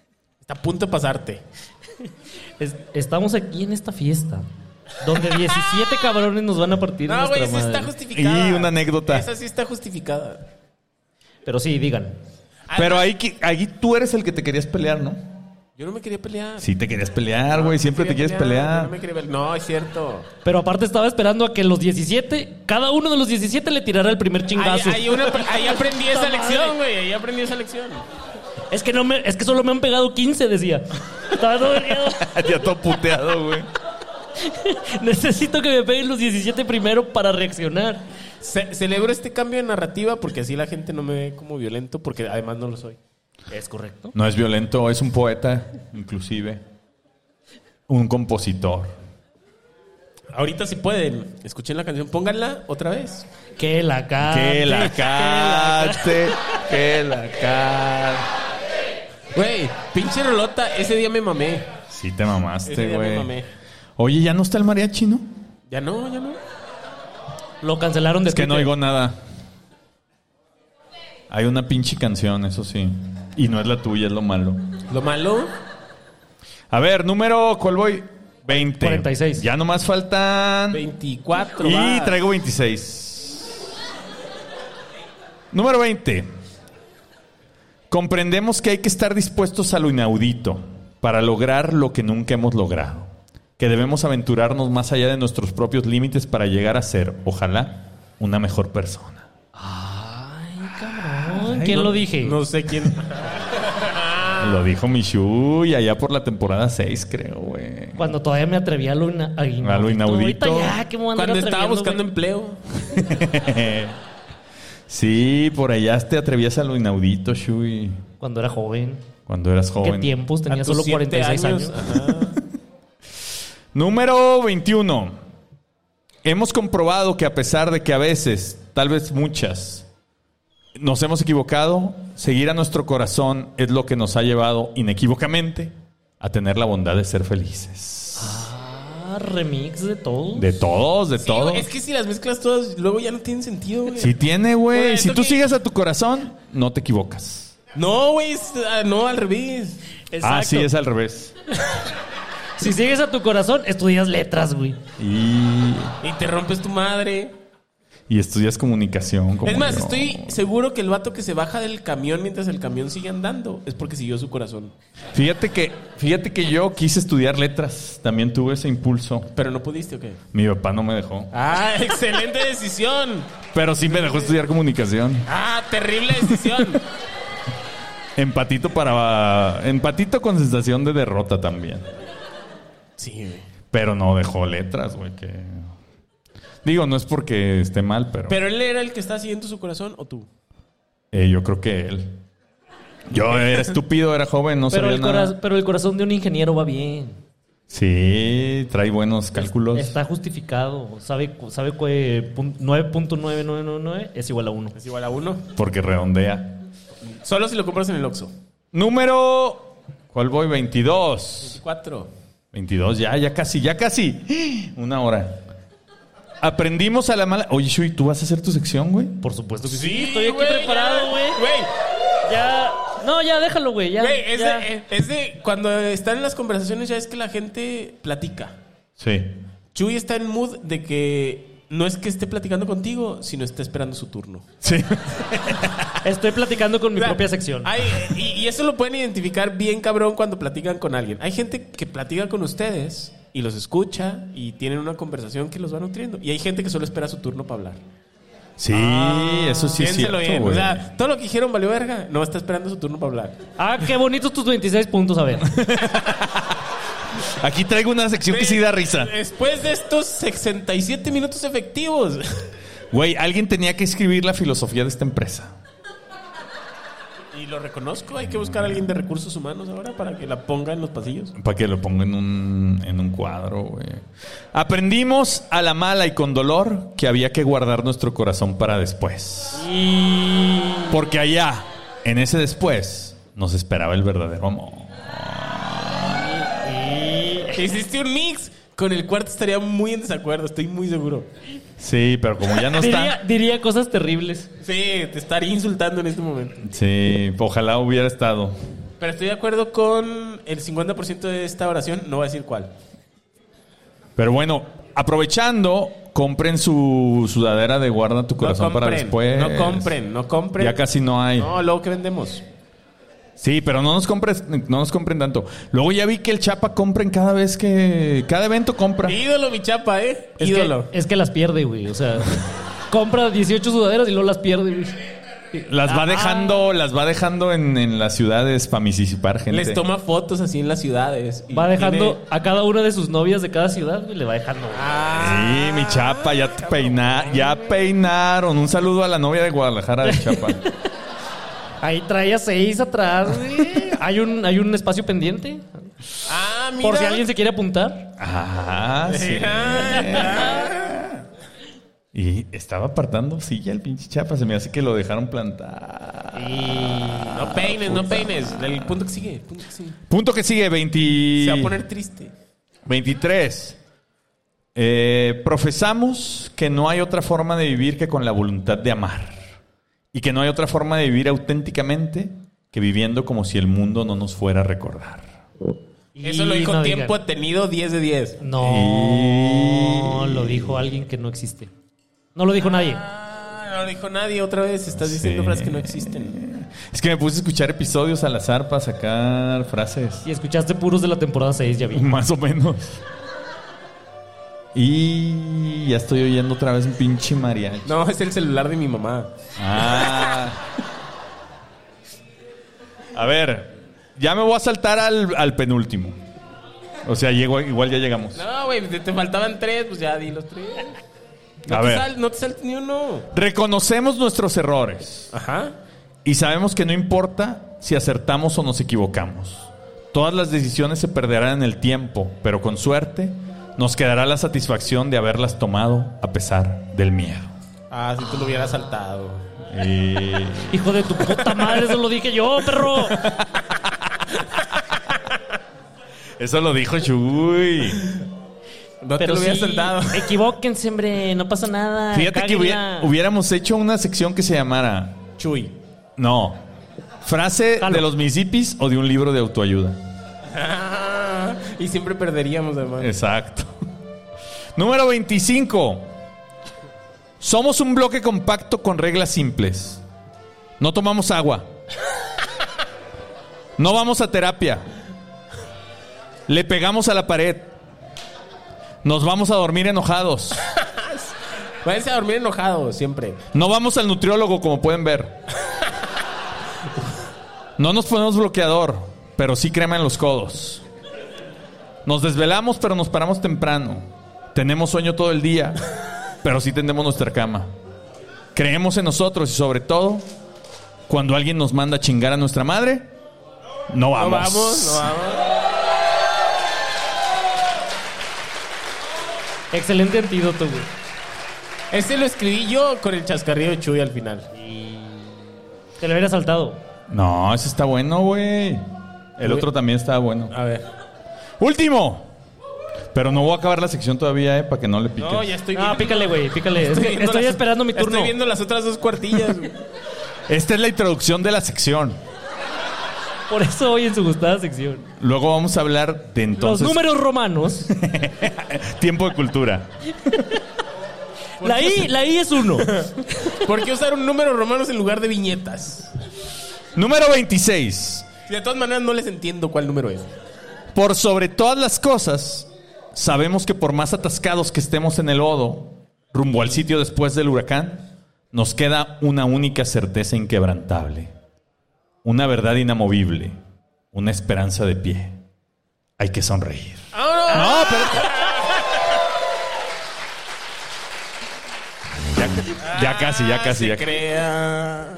Está a punto de pasarte. Es- estamos aquí en esta fiesta donde diecisiete cabrones nos van a partir No, nuestra güey, esa madre. está justificada. Y una anécdota. Esa sí está justificada. Pero sí, digan. Pero ahí, que- ahí tú eres el que te querías pelear, ¿no? Yo no me quería pelear. Sí, te querías pelear, güey. No, Siempre me te quería quieres pelear. yo No, me quería pelear. No, es cierto. Pero aparte estaba esperando a que los diecisiete, cada uno de los diecisiete le tirara el primer Ahí, chingazo. ahí una- ahí aprendí esa Puta lección, madre. güey. Ahí aprendí esa lección. Es que no me, es que solo me han pegado quince, decía. Estaba todo venido. Ya todo puteado, güey. Necesito que me peguen los diecisiete primero para reaccionar. Ce- celebro este cambio de narrativa porque así la gente no me ve como violento, porque además no lo soy. ¿Es correcto? No es violento, es un poeta, inclusive. Un compositor. Ahorita si pueden, escuchen la canción, pónganla otra vez. Que la cante. Que la cante, que la cante. Güey, pinche rolota, ese día me mamé. Sí te Ese mamaste, día me güey. mamé. Oye, ¿ya no está el mariachi, no? Ya no, ya no. Lo cancelaron de Es que no Twitter. oigo nada. Hay una pinche canción, eso sí. Y no es la tuya, es lo malo. Lo malo, A ver, número, ¿cuál voy? veinte. cuarenta y seis. Ya nomás faltan... veinticuatro. Y vas. traigo veintiséis. Número veinte. Comprendemos que hay que estar dispuestos a lo inaudito para lograr lo que nunca hemos logrado. Que debemos aventurarnos más allá de nuestros propios límites para llegar a ser, ojalá, una mejor persona. Ay, cabrón. ¿Quién lo dije? No sé quién. Lo dijo Michuy allá por la temporada seis, creo, güey. Cuando todavía me atreví a lo, ina- a inaudito. A lo inaudito. Ahorita ya, ¿qué me voy a andar Cuando estaba atreviendo, buscando güey? empleo. Sí, por allá te atrevías a lo inaudito, Shui. Cuando era joven. Cuando eras joven. ¿Qué tiempos? Tenía A tus solo siete cuarenta y seis años. Ajá. Número veintiuno. Hemos comprobado que a pesar de que a veces, tal vez muchas, nos hemos equivocado, seguir a nuestro corazón es lo que nos ha llevado inequívocamente a tener la bondad de ser felices. Ah, remix de todo. De todos, de Sí, todos. güey, es que si las mezclas todas, luego ya no tienen sentido, güey. Si tiene, Güey, güey. esto Si tú que- sigues a tu corazón, no te equivocas. No, güey, es- ah, no, al revés. Exacto. Ah, sí, es al revés. Si sigues a tu corazón, estudias letras, güey. Y, Y te rompes tu madre. y estudias comunicación. Como Es más, yo. estoy seguro que el vato que se baja del camión mientras el camión sigue andando es porque siguió su corazón. Fíjate que, fíjate que yo quise estudiar letras. También tuve ese impulso. Pero no pudiste, ¿o qué? Mi papá no me dejó. Ah, excelente decisión. Pero sí me dejó estudiar comunicación. Ah, terrible decisión. Empatito para. Empatito con sensación de derrota también. Sí, güey. Pero no dejó letras, güey. Que... Digo, no es porque esté mal, pero. ¿Pero él era el que está siguiendo su corazón o tú? eh, yo creo que él. Yo era estúpido, era joven, no Pero sabía el, nada. cora- pero el corazón de un ingeniero va bien. Sí, trae buenos cálculos. Está justificado. Sabe, sabe que pun- nueve punto nueve nueve nueve nueve es igual a uno. Es igual a uno. Porque redondea. Solo si lo compras en el Oxxo. Número. ¿Cuál voy? veintidós. Cuatro. veintidós, ya, ya casi, ya casi. Una hora. Aprendimos a la mala. Oye, Shui, ¿tú vas a hacer tu sección, güey? Por supuesto que sí. Sí, Estoy aquí güey, preparado, ya. güey. Güey, Ya. No, ya, déjalo, güey. Ya. güey, es, ya. de, es de cuando están en las conversaciones ya es que la gente platica. Sí. Chuy está en mood de que no es que esté platicando contigo, sino está esperando su turno. Sí. Estoy platicando con mi O sea, propia sección. hay- y, y eso lo pueden identificar bien cabrón cuando platican con alguien. Hay gente que platica con ustedes y los escucha y tienen una conversación que los va nutriendo. Y hay gente que solo espera su turno para hablar. Sí, eso sí es Piénselo cierto, bien. güey. O sea, todo lo que dijeron valió verga. No está esperando su turno para hablar. Ah, qué bonitos tus veintiséis puntos, a ver. Aquí traigo una sección que sí da risa. Después de estos sesenta y siete minutos efectivos. Güey, alguien tenía que escribir la filosofía de esta empresa. Y lo reconozco. Hay que buscar a alguien de recursos humanos ahora para que la ponga en los pasillos. Para que lo ponga en un, en un cuadro, güey. Aprendimos a la mala y con dolor que había que guardar nuestro corazón para después. Porque allá, en ese después, nos esperaba el verdadero amor. Hiciste un mix. Con el cuarto estaría muy en desacuerdo. Estoy muy seguro. Sí, pero como ya no Diría, está. diría cosas terribles. Sí, te estaría insultando en este momento. Sí, ojalá hubiera estado. Pero estoy de acuerdo con el cincuenta por ciento de esta oración, no voy a decir cuál. Pero bueno, aprovechando, compren su sudadera de guarda tu corazón no compren, para después. No compren, no compren. Ya casi no hay. No, luego que vendemos. Sí, pero no nos compres, no nos compren tanto. Luego ya vi que el Chapa compren cada vez que... Cada evento compra. Ídolo, mi Chapa, ¿eh? Es Ídolo. que, es que las pierde, güey. O sea, compra dieciocho sudaderas y luego las pierde, güey. Las va Ah. dejando, las va dejando en, en las ciudades para misisipar gente. Les toma fotos así en las ciudades. y Va dejando tiene- a cada una de sus novias de cada ciudad, güey, le va dejando. Sí, mi Chapa, ya te peina, ya peinaron. Un saludo a la novia de Guadalajara del Chapa. Ahí trae a seis atrás, güey. Hay un, hay un espacio pendiente. Ah, mira. Por si alguien se quiere apuntar. Ah, sí. Y estaba apartando silla el pinche Chapa. Se me hace que lo dejaron plantar. No peines, no peines. El punto que sigue. El punto que sigue. Punto que sigue, veinte... Se va a poner triste. veintitrés. Eh, profesamos que no hay otra forma de vivir que con la voluntad de amar. Y que no hay otra forma de vivir auténticamente que viviendo como si el mundo no nos fuera a recordar. Eso lo Y dijo no Tiempo digan- Tenido diez de diez. No, lo dijo alguien que no existe. No lo dijo nadie. Ah, no lo dijo nadie otra vez. Estás diciendo Sí. frases que no existen. Es que me puse a escuchar episodios al azar para sacar frases. Y escuchaste puros de la temporada seis, ya vi. Más o menos. Y ya estoy oyendo otra vez un pinche mariachi. No, es el celular de mi mamá. Ah. A ver, ya me voy a saltar al, al penúltimo. O sea, llego, igual ya llegamos. No, güey, te, te faltaban tres, pues ya di los tres. No A te ver. sal- no te saltes ni uno. Reconocemos nuestros errores Ajá. y sabemos que no importa si acertamos o nos equivocamos. Todas las decisiones se perderán en el tiempo, pero con suerte nos quedará la satisfacción de haberlas tomado a pesar del miedo. Ah, si tú lo hubieras saltado. Y... Hijo de tu puta madre, eso lo dije yo, perro. Eso lo dijo Chuy. No Pero te lo hubieras sí, saltado. equivóquense, hombre, no pasa nada. Fíjate que hubiera- cáguenla. hubiéramos hecho una sección que se llamara... Chuy. No. Frase Jalo. de los Mississippis o de un libro de autoayuda. Ah, y siempre perderíamos, además. Exacto. Número veinticinco. Somos un bloque compacto con reglas simples. No tomamos agua. No vamos a terapia. Le pegamos a la pared. Nos vamos a dormir enojados. Váyanse a dormir enojados, siempre. No vamos al nutriólogo, como pueden ver. No nos ponemos bloqueador, pero sí crema en los codos. Nos desvelamos, pero nos paramos temprano. Tenemos sueño todo el día, pero sí tendemos nuestra cama. Creemos en nosotros y sobre todo, cuando alguien nos manda a chingar a nuestra madre, no vamos. No vamos, no vamos. Excelente antídoto, güey. Este lo escribí yo con el chascarrillo de Chuy al final. Te lo hubiera saltado. No, ese está bueno, güey. El otro también estaba bueno. A ver. Último. Pero no voy a acabar la sección todavía, eh, para que no le piques. No, ya estoy No, viendo. pícale, güey, pícale. Es que viendo Estoy las- esperando mi turno. Estoy viendo las otras dos cuartillas. güey. Esta es la introducción de la sección. Por eso hoy en su gustada sección. Luego vamos a hablar de entonces... Los números romanos. Tiempo de cultura. La I, la I es uno. ¿Por qué usar un número romanos en lugar de viñetas? Número veintiséis. Si de todas maneras no les entiendo cuál número es. Por sobre todas las cosas, sabemos que por más atascados que estemos en el lodo, rumbo al sitio después del huracán, nos queda una única certeza inquebrantable. Una verdad inamovible. Una esperanza de pie. Hay que sonreír. ¡Vámonos! No, pero... Ya, ya casi, ya casi. Se Ya. crea.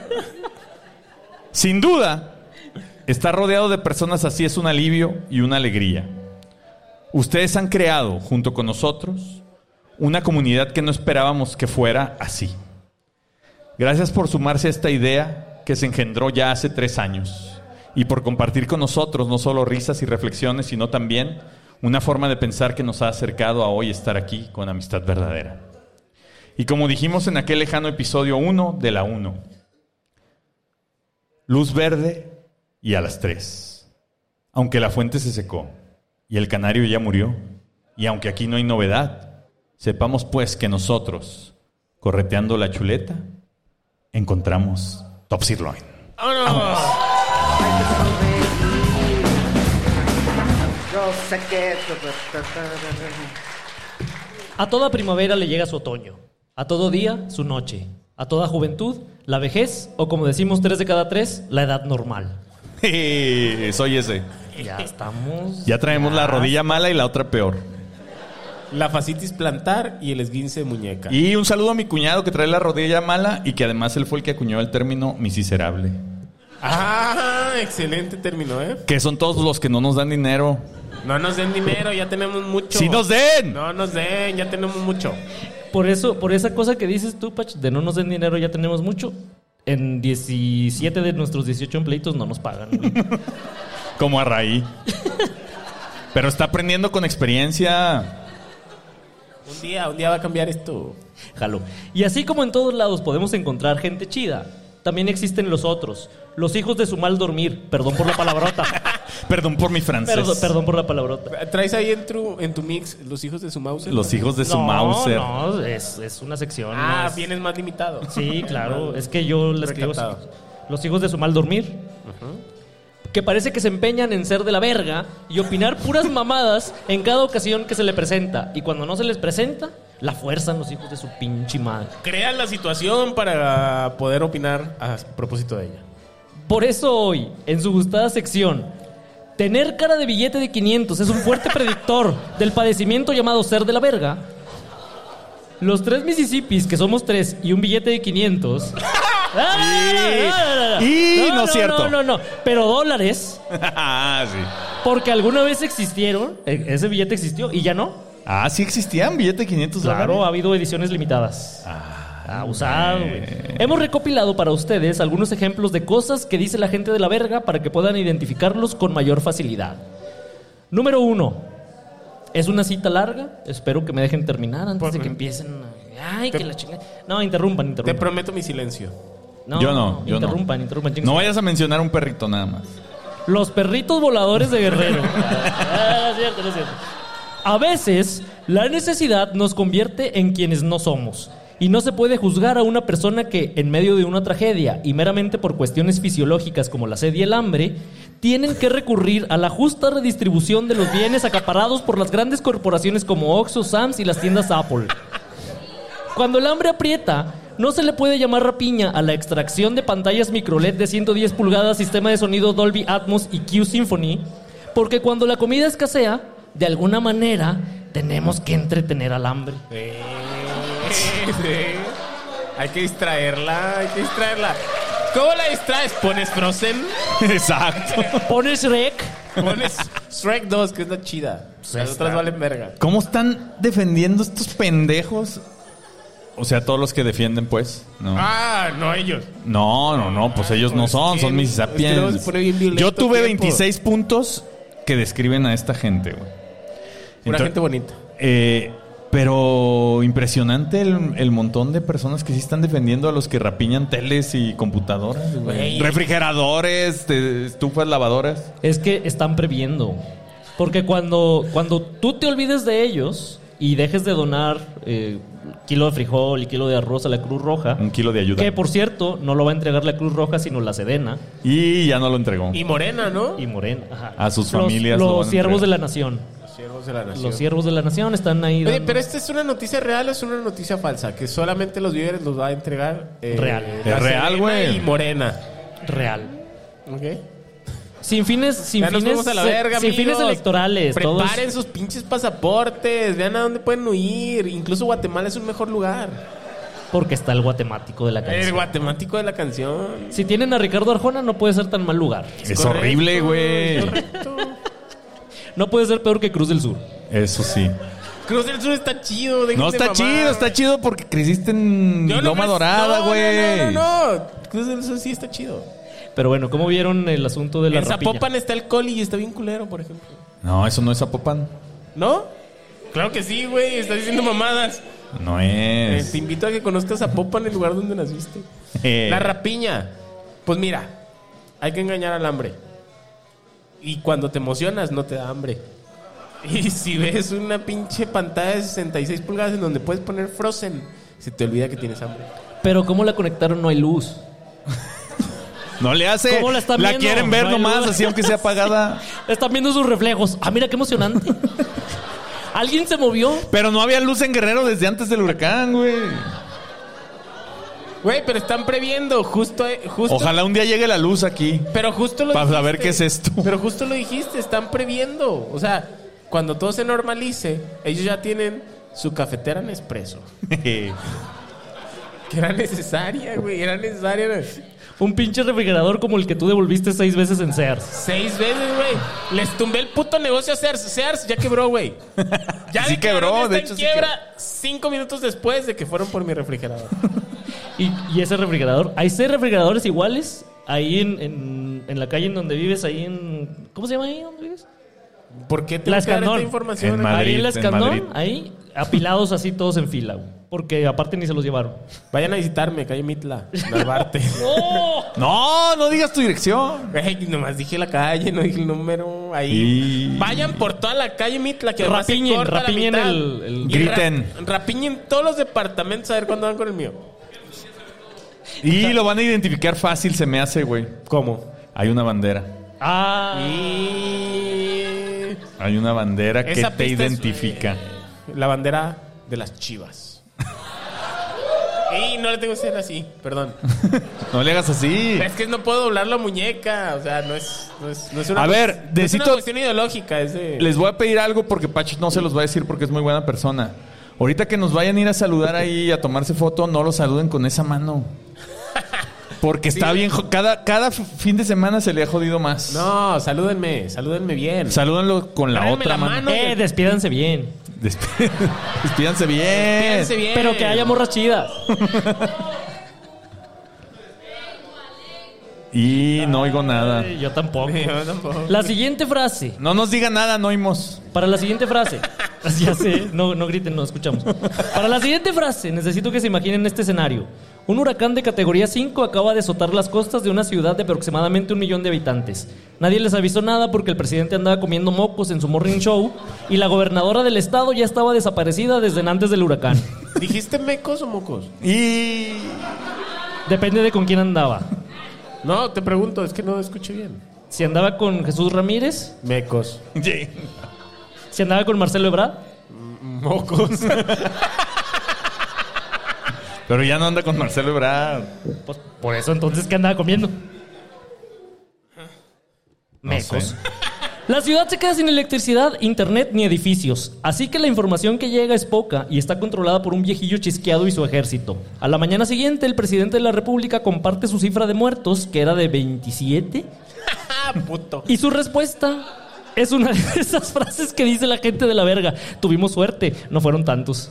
Sin duda, estar rodeado de personas así es un alivio y una alegría. Ustedes han creado, junto con nosotros, una comunidad que no esperábamos que fuera así. Gracias por sumarse a esta idea que se engendró ya hace tres años y por compartir con nosotros no solo risas y reflexiones, sino también una forma de pensar que nos ha acercado a hoy estar aquí con amistad verdadera. Y como dijimos en aquel lejano episodio uno de la uno, luz verde y a las tres. Aunque la fuente se secó y el canario ya murió, y aunque aquí no hay novedad, sepamos pues que nosotros, correteando la chuleta, encontramos Top Sirloin. ¡Vámonos! Hay que sonreír. Yo sé que... A toda primavera le llega su otoño, a todo día su noche, a toda juventud la vejez, o como decimos tres de cada tres, la edad normal. Soy ese. Ya estamos... Ya traemos ya. la rodilla mala y la otra peor. La fascitis plantar y el esguince de muñeca. Y un saludo a mi cuñado que trae la rodilla mala y que además él fue el que acuñó el término miserable. Ah, excelente término, ¿eh? Que son todos los que no nos dan dinero. No nos den dinero, ya tenemos mucho. ¡Sí nos den! No nos den, ya tenemos mucho. Por eso, por esa cosa que dices tú, Pach, de no nos den dinero, ya tenemos mucho. En diecisiete de nuestros dieciocho empleitos no nos pagan. Como a raíz. Pero está aprendiendo con experiencia. Un día, un día va a cambiar esto. Jalo. Y así como en todos lados podemos encontrar gente chida, también existen los otros, los hijos de su mal dormir. Perdón por la palabrota. Perdón por mi francés. Perdón, perdón por la palabrota. ¿Traes ahí en tu, en tu mix los hijos de su Mauser? Los hijos de su no, Mauser. No, es, es una sección. Ah, no es- vienes más limitado. Sí, claro. Es que yo les escribo así. Recatado. Los hijos de su mal dormir. Que parece que se empeñan en ser de la verga y opinar puras mamadas en cada ocasión que se le presenta. Y cuando no se les presenta, la fuerzan los hijos de su pinche madre. Crean la situación para poder opinar a propósito de ella. Por eso hoy, en su gustada sección, tener cara de billete de quinientos es un fuerte predictor del padecimiento llamado ser de la verga. Los tres Mississippis, que somos tres, y un billete de quinientos... ¡Ah! Y no es cierto. No, no, no. Pero dólares, Ah, sí. porque alguna vez existieron, e- ese billete existió y ya no. Ah, sí existían billete de quinientos Claro, ha dólares. habido ediciones limitadas. Ah, usado, güey. Hemos recopilado para ustedes algunos ejemplos de cosas que dice la gente de la verga para que puedan identificarlos con mayor facilidad. Número uno. Es una cita larga. Espero que me dejen terminar antes Por- de que empiecen. Ay, Te- que la chingada. No, interrumpan, Te interrumpan. prometo mi silencio. No, Yo no, yo no. interrumpan, interrumpan. chingue No su- vayas a mencionar un perrito nada más. Los perritos voladores de Guerrero. Ah, no es cierto, no es cierto. A veces, la necesidad nos convierte en quienes no somos. Y no se puede juzgar a una persona que, en medio de una tragedia y meramente por cuestiones fisiológicas como la sed y el hambre, tienen que recurrir a la justa redistribución de los bienes acaparados por las grandes corporaciones como Oxxo, Sam's y las tiendas Apple. Cuando el hambre aprieta, no se le puede llamar rapiña a la extracción de pantallas micro L E D de ciento diez pulgadas, sistema de sonido Dolby Atmos y Q Symphony, porque cuando la comida escasea, de alguna manera tenemos que entretener al hambre. Sí, sí. Hay que distraerla, hay que distraerla. ¿Cómo la distraes? Pones Frozen, Exacto. Pones Shrek. pones Shrek dos, que es la chida. Las otras valen verga. ¿Cómo están defendiendo estos pendejos? O sea, todos los que defienden, pues. No, Ah, no ellos. no, no, no, pues ellos no pues, son, ¿qué? son mis Es que luego se sapiens. pone bien violento Yo tuve el tiempo. veintiséis puntos que describen a esta gente, güey. Una Entonces, gente bonita. eh, pero impresionante el, el montón de personas que sí están defendiendo a los que rapiñan teles y computadoras, güey. Güey. Refrigeradores, te- estufas, lavadoras. Es que están previendo. Porque cuando, cuando tú te olvides de ellos y dejes de donar eh, kilo de frijol y kilo de arroz a la Cruz Roja, Un kilo de ayuda. que por cierto no lo va a entregar la Cruz Roja sino la Sedena Y ya no lo entregó. Y Morena, ¿no? y Morena. Ajá. A sus Los- familias lo Los, van a siervos de entregar. la nación. Los siervos de la nación. Los siervos de la nación están ahí. Oye, dando- pero ¿esta es una noticia real o es una noticia falsa? Que solamente los víveres los va a entregar... eh, Real. la Es real, Sedena güey. Y Morena. Real. ¿Ok? Sin fines, sin Ya nos fines, fuimos a la verga, sin amigos. fines electorales. todos- Preparen sus pinches pasaportes. Vean a dónde pueden huir. Incluso Guatemala es un mejor lugar. porque está el guatemático de la canción. El guatemático de la canción. Si tienen a Ricardo Arjona, no puede ser tan mal lugar. Es Correcto, horrible, güey. correcto. No puede ser peor que Cruz del Sur. Eso sí. Cruz del Sur está chido. dejen No de está mamar. chido, está chido porque creciste en Yo no Loma crees- Dorada, no, güey. No, no, no, no. Cruz del Sur sí está chido. Pero bueno, ¿cómo vieron el asunto de la En rapiña? Zapopan está el Coli y está bien culero, por ejemplo. No, eso no es Zapopan. ¿No? Claro que sí, güey. Estás diciendo mamadas. No Eh, es. te invito a que conozcas Zapopan, el lugar donde naciste. Eh, La rapiña. Pues mira, hay que engañar al hambre. Y cuando te emocionas no te da hambre. Y si ves una pinche pantalla de sesenta y seis pulgadas en donde puedes poner Frozen, se te olvida que tienes hambre. Pero ¿cómo la conectaron? No hay luz. No le hace. ¿Cómo la están La viendo? quieren ver No hay nomás, luz. así aunque sea apagada. Están viendo sus reflejos. Ah, mira qué emocionante. ¿Alguien se movió? Pero no había luz en Guerrero desde antes del huracán, güey. Güey, pero están previendo, justo, justo. Ojalá un día llegue la luz aquí. Pero justo lo Para dijiste. saber qué es esto. Pero justo lo dijiste, están previendo. O sea, cuando todo se normalice, ellos ya tienen su cafetera Nespresso. Que era necesaria, güey, era necesaria. Un pinche refrigerador como el que tú devolviste seis veces en Sears. Seis veces, güey. Les tumbé el puto negocio a Sears. Sears ya quebró, güey. Ya Sí declararon quebró, que está de en hecho sí quiebra cinco minutos después de que fueron por mi refrigerador. Y, y ese refrigerador. Hay seis refrigeradores iguales ahí en, en, en la calle en donde vives, ahí en... ¿Cómo se llama ahí donde vives? ¿Por qué te La voy a dar esta Escandón. información? En aquí? Madrid, ahí en la en Escandón, Madrid. ahí, apilados así todos en fila, güey. Porque aparte ni se los llevaron. Vayan a visitarme, calle Mitla, Narvarte. ¡No! No, no digas tu dirección. Güey, nomás dije la calle, no dije el número. Ahí. Y- Vayan por toda la calle Mitla, que además se Rapiñen, corta la rapiñen mitad. el- el- Y Griten. ra- rapiñen todos los departamentos a ver cuándo van con el mío. Y lo van a identificar fácil, se me hace, güey. ¿Cómo? Hay una bandera. Ah, Y... Hay una bandera que Esa te pista es, identifica. eh, la bandera de las Chivas. Y no le tengo que hacer así, perdón. No le hagas así. Es que no puedo doblar la muñeca, o sea, no es, no es, no es una, A ver, no es necesito- una cuestión ideológica, es de... Les voy a pedir algo porque Pacho no se los va a decir porque es muy buena persona. Ahorita que nos vayan a ir a saludar ahí a tomarse foto, no lo saluden con esa mano. Porque está Sí. bien. jo- Cada, cada fin de semana se le ha jodido más. No, salúdenme, salúdenme bien. Salúdenlo con la Tráeme otra la mano. mano. eh, despídanse bien. Desp- Despídanse bien. Fíjense bien. Pero que haya morras chidas. Y no oigo nada. Eh, Yo tampoco. Yo tampoco. La siguiente frase. No nos diga nada, no oímos. Para la siguiente frase. Ya sé, no, no griten, no escuchamos. Para la siguiente frase, necesito que se imaginen este escenario. Un huracán de categoría cinco acaba de azotar las costas de una ciudad de aproximadamente un millón de habitantes. Nadie les avisó nada porque el presidente andaba comiendo mocos en su morning show y la gobernadora del estado ya estaba desaparecida desde antes del huracán. ¿Dijiste mecos o mocos? Y... Depende de con quién andaba. No, te pregunto, es que no escuché bien. Si andaba con Jesús Ramírez, Mecos. si andaba con Marcelo Ebrard, Mocos. Pero ya no anda con Marcelo Ebrard. pues por eso entonces, ¿qué andaba comiendo? No Mecos. sé. La ciudad se queda sin electricidad, internet ni edificios, así que la información que llega es poca y está controlada por un viejillo chisqueado y su ejército. A la mañana siguiente, el presidente de la República comparte su cifra de muertos, que era de veintisiete, Ah, puto. y su respuesta es una de esas frases que dice la gente de la verga. Tuvimos suerte, no fueron tantos.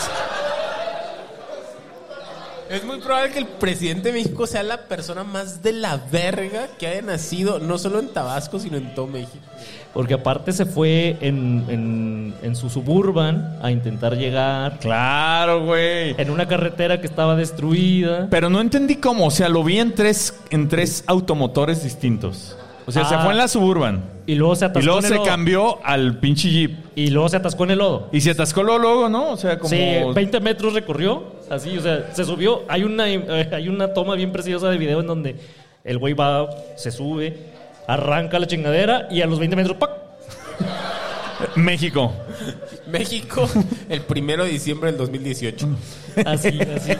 Es muy probable que el presidente de México sea la persona más de la verga que haya nacido, no solo en Tabasco, sino en todo México. Porque aparte se fue en, en, en su suburban a intentar llegar Claro, güey. en una carretera que estaba destruida. Pero no entendí cómo. O sea, lo vi en tres, en tres automotores distintos. O sea, se Ah. fue en la Suburban. Y luego se atascó Y luego en el se lodo. cambió al pinche Jeep. Y luego se atascó en el lodo. Y se atascó luego, luego, ¿no? O sea, como... Sí, veinte metros recorrió, así, o sea, se subió. Hay una, eh, hay una toma bien preciosa de video en donde el güey va, se sube, arranca la chingadera y a los veinte metros, ¡pac! México. México, el primero de diciembre del dos mil dieciocho. Así, así.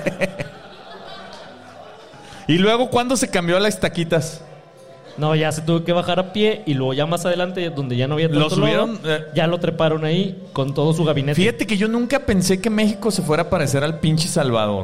Y luego, ¿cuándo se cambió a las taquitas? No, ya se tuvo que bajar a pie y luego ya más adelante, donde ya no había tanto ¿Lo subieron? lodo, Eh. ya lo treparon ahí con todo su gabinete. Fíjate que yo nunca pensé que México se fuera a parecer al pinche Salvador.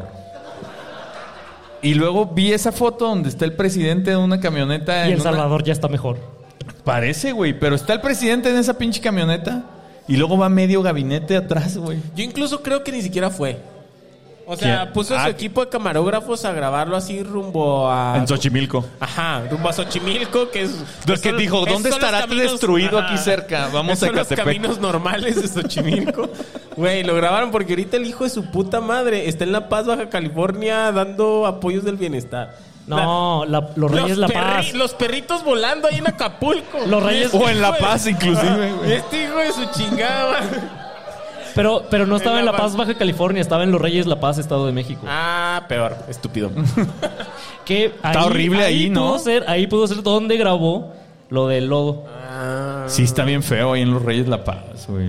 Y luego vi esa foto donde está el presidente de una camioneta. Y en El una- Salvador ya está mejor. Parece, güey, pero está el presidente en esa pinche camioneta. Y luego va medio gabinete atrás, güey. Yo incluso creo que ni siquiera fue. O sea, ¿Quién? puso a su Ah. equipo de camarógrafos a grabarlo así rumbo a... En Xochimilco. Ajá, rumbo a Xochimilco, que es... Los que esos- dijo, esos ¿dónde son los estará destruido aquí cerca? Vamos Esos a son los Ecatepec. caminos normales de Xochimilco. Güey, lo grabaron porque ahorita el hijo de su puta madre está en La Paz, Baja California, dando apoyos del bienestar. No, la- los Reyes La perri- Paz. Los perritos volando ahí en Acapulco. Los Reyes- Y este O en La hijo de- Paz, inclusive, güey. Este hijo de su chingada. Pero, pero no estaba En en La La Paz, Paz. Baja California, estaba en los Reyes La Paz, Estado de México. Ah, peor, estúpido. Que Está horrible ahí, ¿no? Pudo ser, ahí pudo ser donde grabó lo del lodo. Ah. Sí, está bien feo ahí en los Reyes La Paz, güey.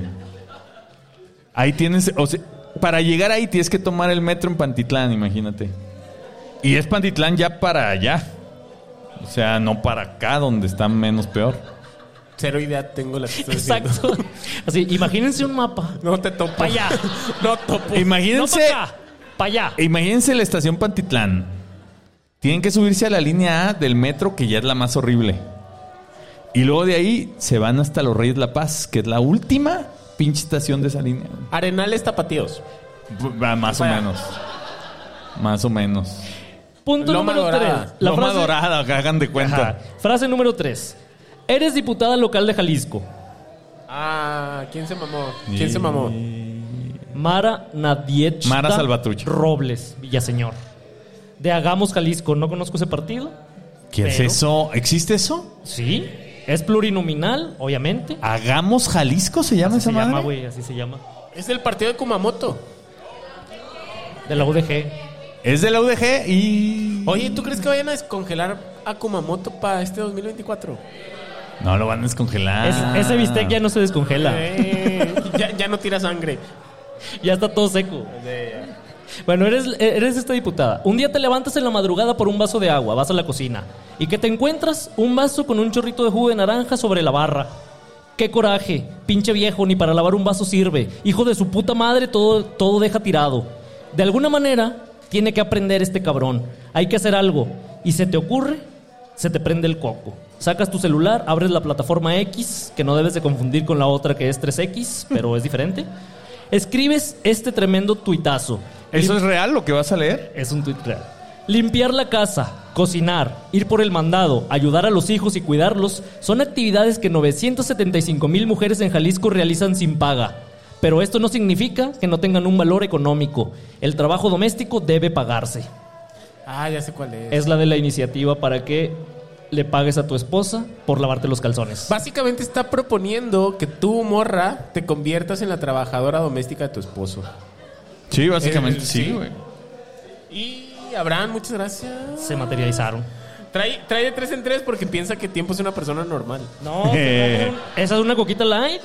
Ahí tienes, o sea, para llegar ahí tienes que tomar el metro en Pantitlán, imagínate. Y es Pantitlán ya para allá. O sea, no para acá, donde está menos peor. Cero idea tengo la que estás diciendo. Exacto. Así, imagínense un mapa. No te topo. Pa' allá. No topo. Imagínense, No para acá, para allá. imagínense la estación Pantitlán. Tienen que subirse a la línea A del metro, que ya es la más horrible. Y luego de ahí se van hasta los Reyes La Paz, que es la última pinche estación de esa línea. Arenales Tapatíos. Va, Más o Vaya. menos. Más o menos. Punto Loma número Dorada. tres. La Loma frase- Dorada, que hagan de cuenta. Ajá. Frase número tres. Eres diputada local de Jalisco. Ah, ¿quién se mamó? ¿Quién se mamó? Mara Nadiechta Mara Salvatrucha. Robles, Villaseñor. De Hagamos Jalisco. No conozco ese partido. ¿Qué es Pero- eso? ¿Existe eso? Sí. Es plurinominal, obviamente. ¿Hagamos Jalisco se llama esa Se madre? llama, güey, así se llama. Es del partido de Kumamoto. De la U D G. Es de la U D G y... Oye, ¿tú crees que vayan a descongelar a Kumamoto para este dos mil veinticuatro? No, lo van a descongelar. Es- ese bistec ya no se descongela. Eh, ya, ya no tira sangre. Ya está todo seco. Bueno, eres, eres esta diputada. Un día te levantas en la madrugada por un vaso de agua, vas a la cocina. ¿Y qué te encuentras? Un vaso con un chorrito de jugo de naranja sobre la barra. ¡Qué coraje! Pinche viejo, ni para lavar un vaso sirve. Hijo de su puta madre, todo, todo deja tirado. De alguna manera, tiene que aprender este cabrón. Hay que hacer algo. ¿Y se te ocurre? Se te prende el coco. Sacas tu celular, abres la plataforma X, que no debes de confundir con la otra que es tres equis, pero es diferente. Escribes este tremendo tuitazo. ¿Eso es real lo que vas a leer? Es un tuit real. Limpiar la casa, cocinar, ir por el mandado, ayudar a los hijos y cuidarlos son actividades que novecientas setenta y cinco mil mujeres en Jalisco realizan sin paga. Pero esto no significa que no tengan un valor económico. El trabajo doméstico debe pagarse. Ah, ya sé cuál es. Es la de la iniciativa para que le pagues a tu esposa por lavarte los calzones. Básicamente está proponiendo que tú, morra, te conviertas en la trabajadora doméstica de tu esposo. Sí, básicamente Eh, sí, sí. güey. Y Abraham, muchas gracias. Se materializaron. Trae, trae de tres en tres porque piensa que Tiempo es una persona normal. No, perdón. Esa es una coquita light.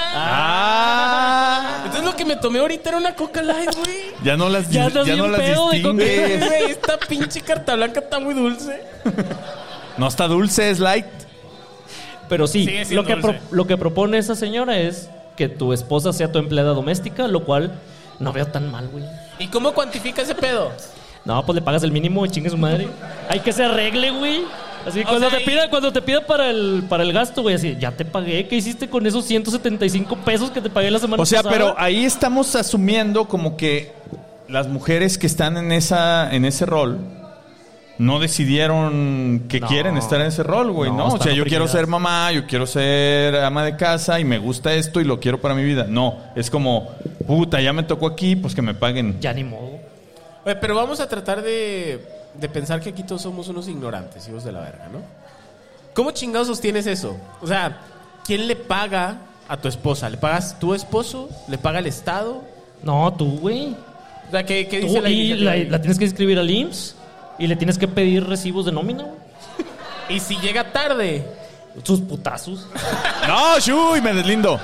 Ah. Entonces lo que me tomé ahorita era una Coca Light, güey. Ya no las, Ya ya estás no bien las pedo de distingues. Güey, esta pinche carta blanca está muy dulce. No está dulce, es light. Pero sí, Sigue siendo lo que, pro- dulce. lo que propone esa señora es que tu esposa sea tu empleada doméstica, lo cual no veo tan mal, güey. ¿Y cómo cuantifica ese pedo? No, pues le pagas el mínimo y chingue su madre. Hay que se arregle, güey. Así O cuando sea, te y- pida, cuando te pida para el, para el gasto, güey, así, ya te pagué. ¿Qué hiciste con esos ciento setenta y cinco pesos que te pagué la semana O sea, pasada? pero ahí estamos asumiendo como que las mujeres que están en esa en ese rol no decidieron que No. quieren estar en ese rol, güey, No, ¿no? O están sea, yo quiero oprimidas. ser mamá, yo quiero ser ama de casa y me gusta esto y lo quiero para mi vida. No, es como, puta, ya me tocó aquí, pues que me paguen. Ya ni modo. Oye, pero vamos a tratar de, de pensar que aquí todos somos unos ignorantes, hijos de la verga, ¿no? ¿Cómo chingados sostienes eso? O sea, ¿quién le paga a tu esposa? ¿Le pagas tu esposo? ¿Le paga el Estado? No, tú, güey. O sea, ¿qué, qué Tú, dice la y iniciativa? la, la tienes que inscribir al I M S S y le tienes que pedir recibos de nómina, güey. Y si llega tarde, Sus putazos. No, shuy, me deslindo.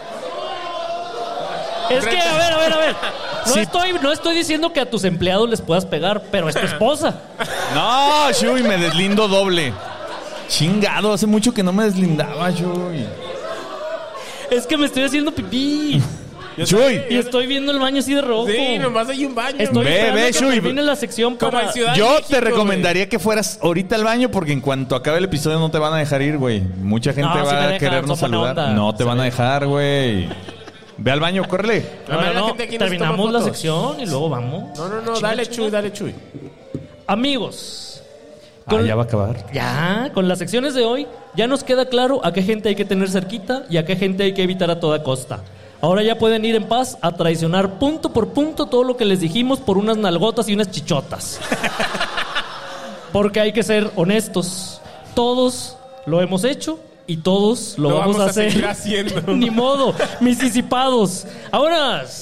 Es que, a ver, a ver, a ver. No, Sí. estoy, no estoy diciendo que a tus empleados les puedas pegar, pero es tu esposa. No, shuy, me deslindo doble. Chingado, hace mucho que no me deslindaba, shuy. Es que me estoy haciendo pipí. Shuy, Y estoy viendo el baño así de rojo. sí, nomás hay un baño. Estoy Ve, esperando ve, que Shui. termine la sección Como para... en Ciudad yo México, te recomendaría que fueras ahorita al baño porque en cuanto acabe el episodio no te van a dejar ir, güey. Mucha gente No, sí va me a dejan, querernos son buena saludar. onda. No te Se van a ve. dejar, güey. Ve al baño, córrele. La No, verdad, no, la no, gente aquí no se terminamos toma la fotos. sección y luego vamos. No, no, no, Chinga, dale chinga. Chuy, dale Chuy. Amigos, Ah, con- ya va a acabar. ya, con las secciones de hoy ya nos queda claro a qué gente hay que tener cerquita y a qué gente hay que evitar a toda costa. Ahora ya pueden ir en paz a traicionar punto por punto todo lo que les dijimos por unas nalgotas y unas chichotas. Porque hay que ser honestos. Todos lo hemos hecho y todos lo, Lo vamos, vamos a a seguir hacer. haciendo. Ni modo, mis disipados. Ahora. Hay que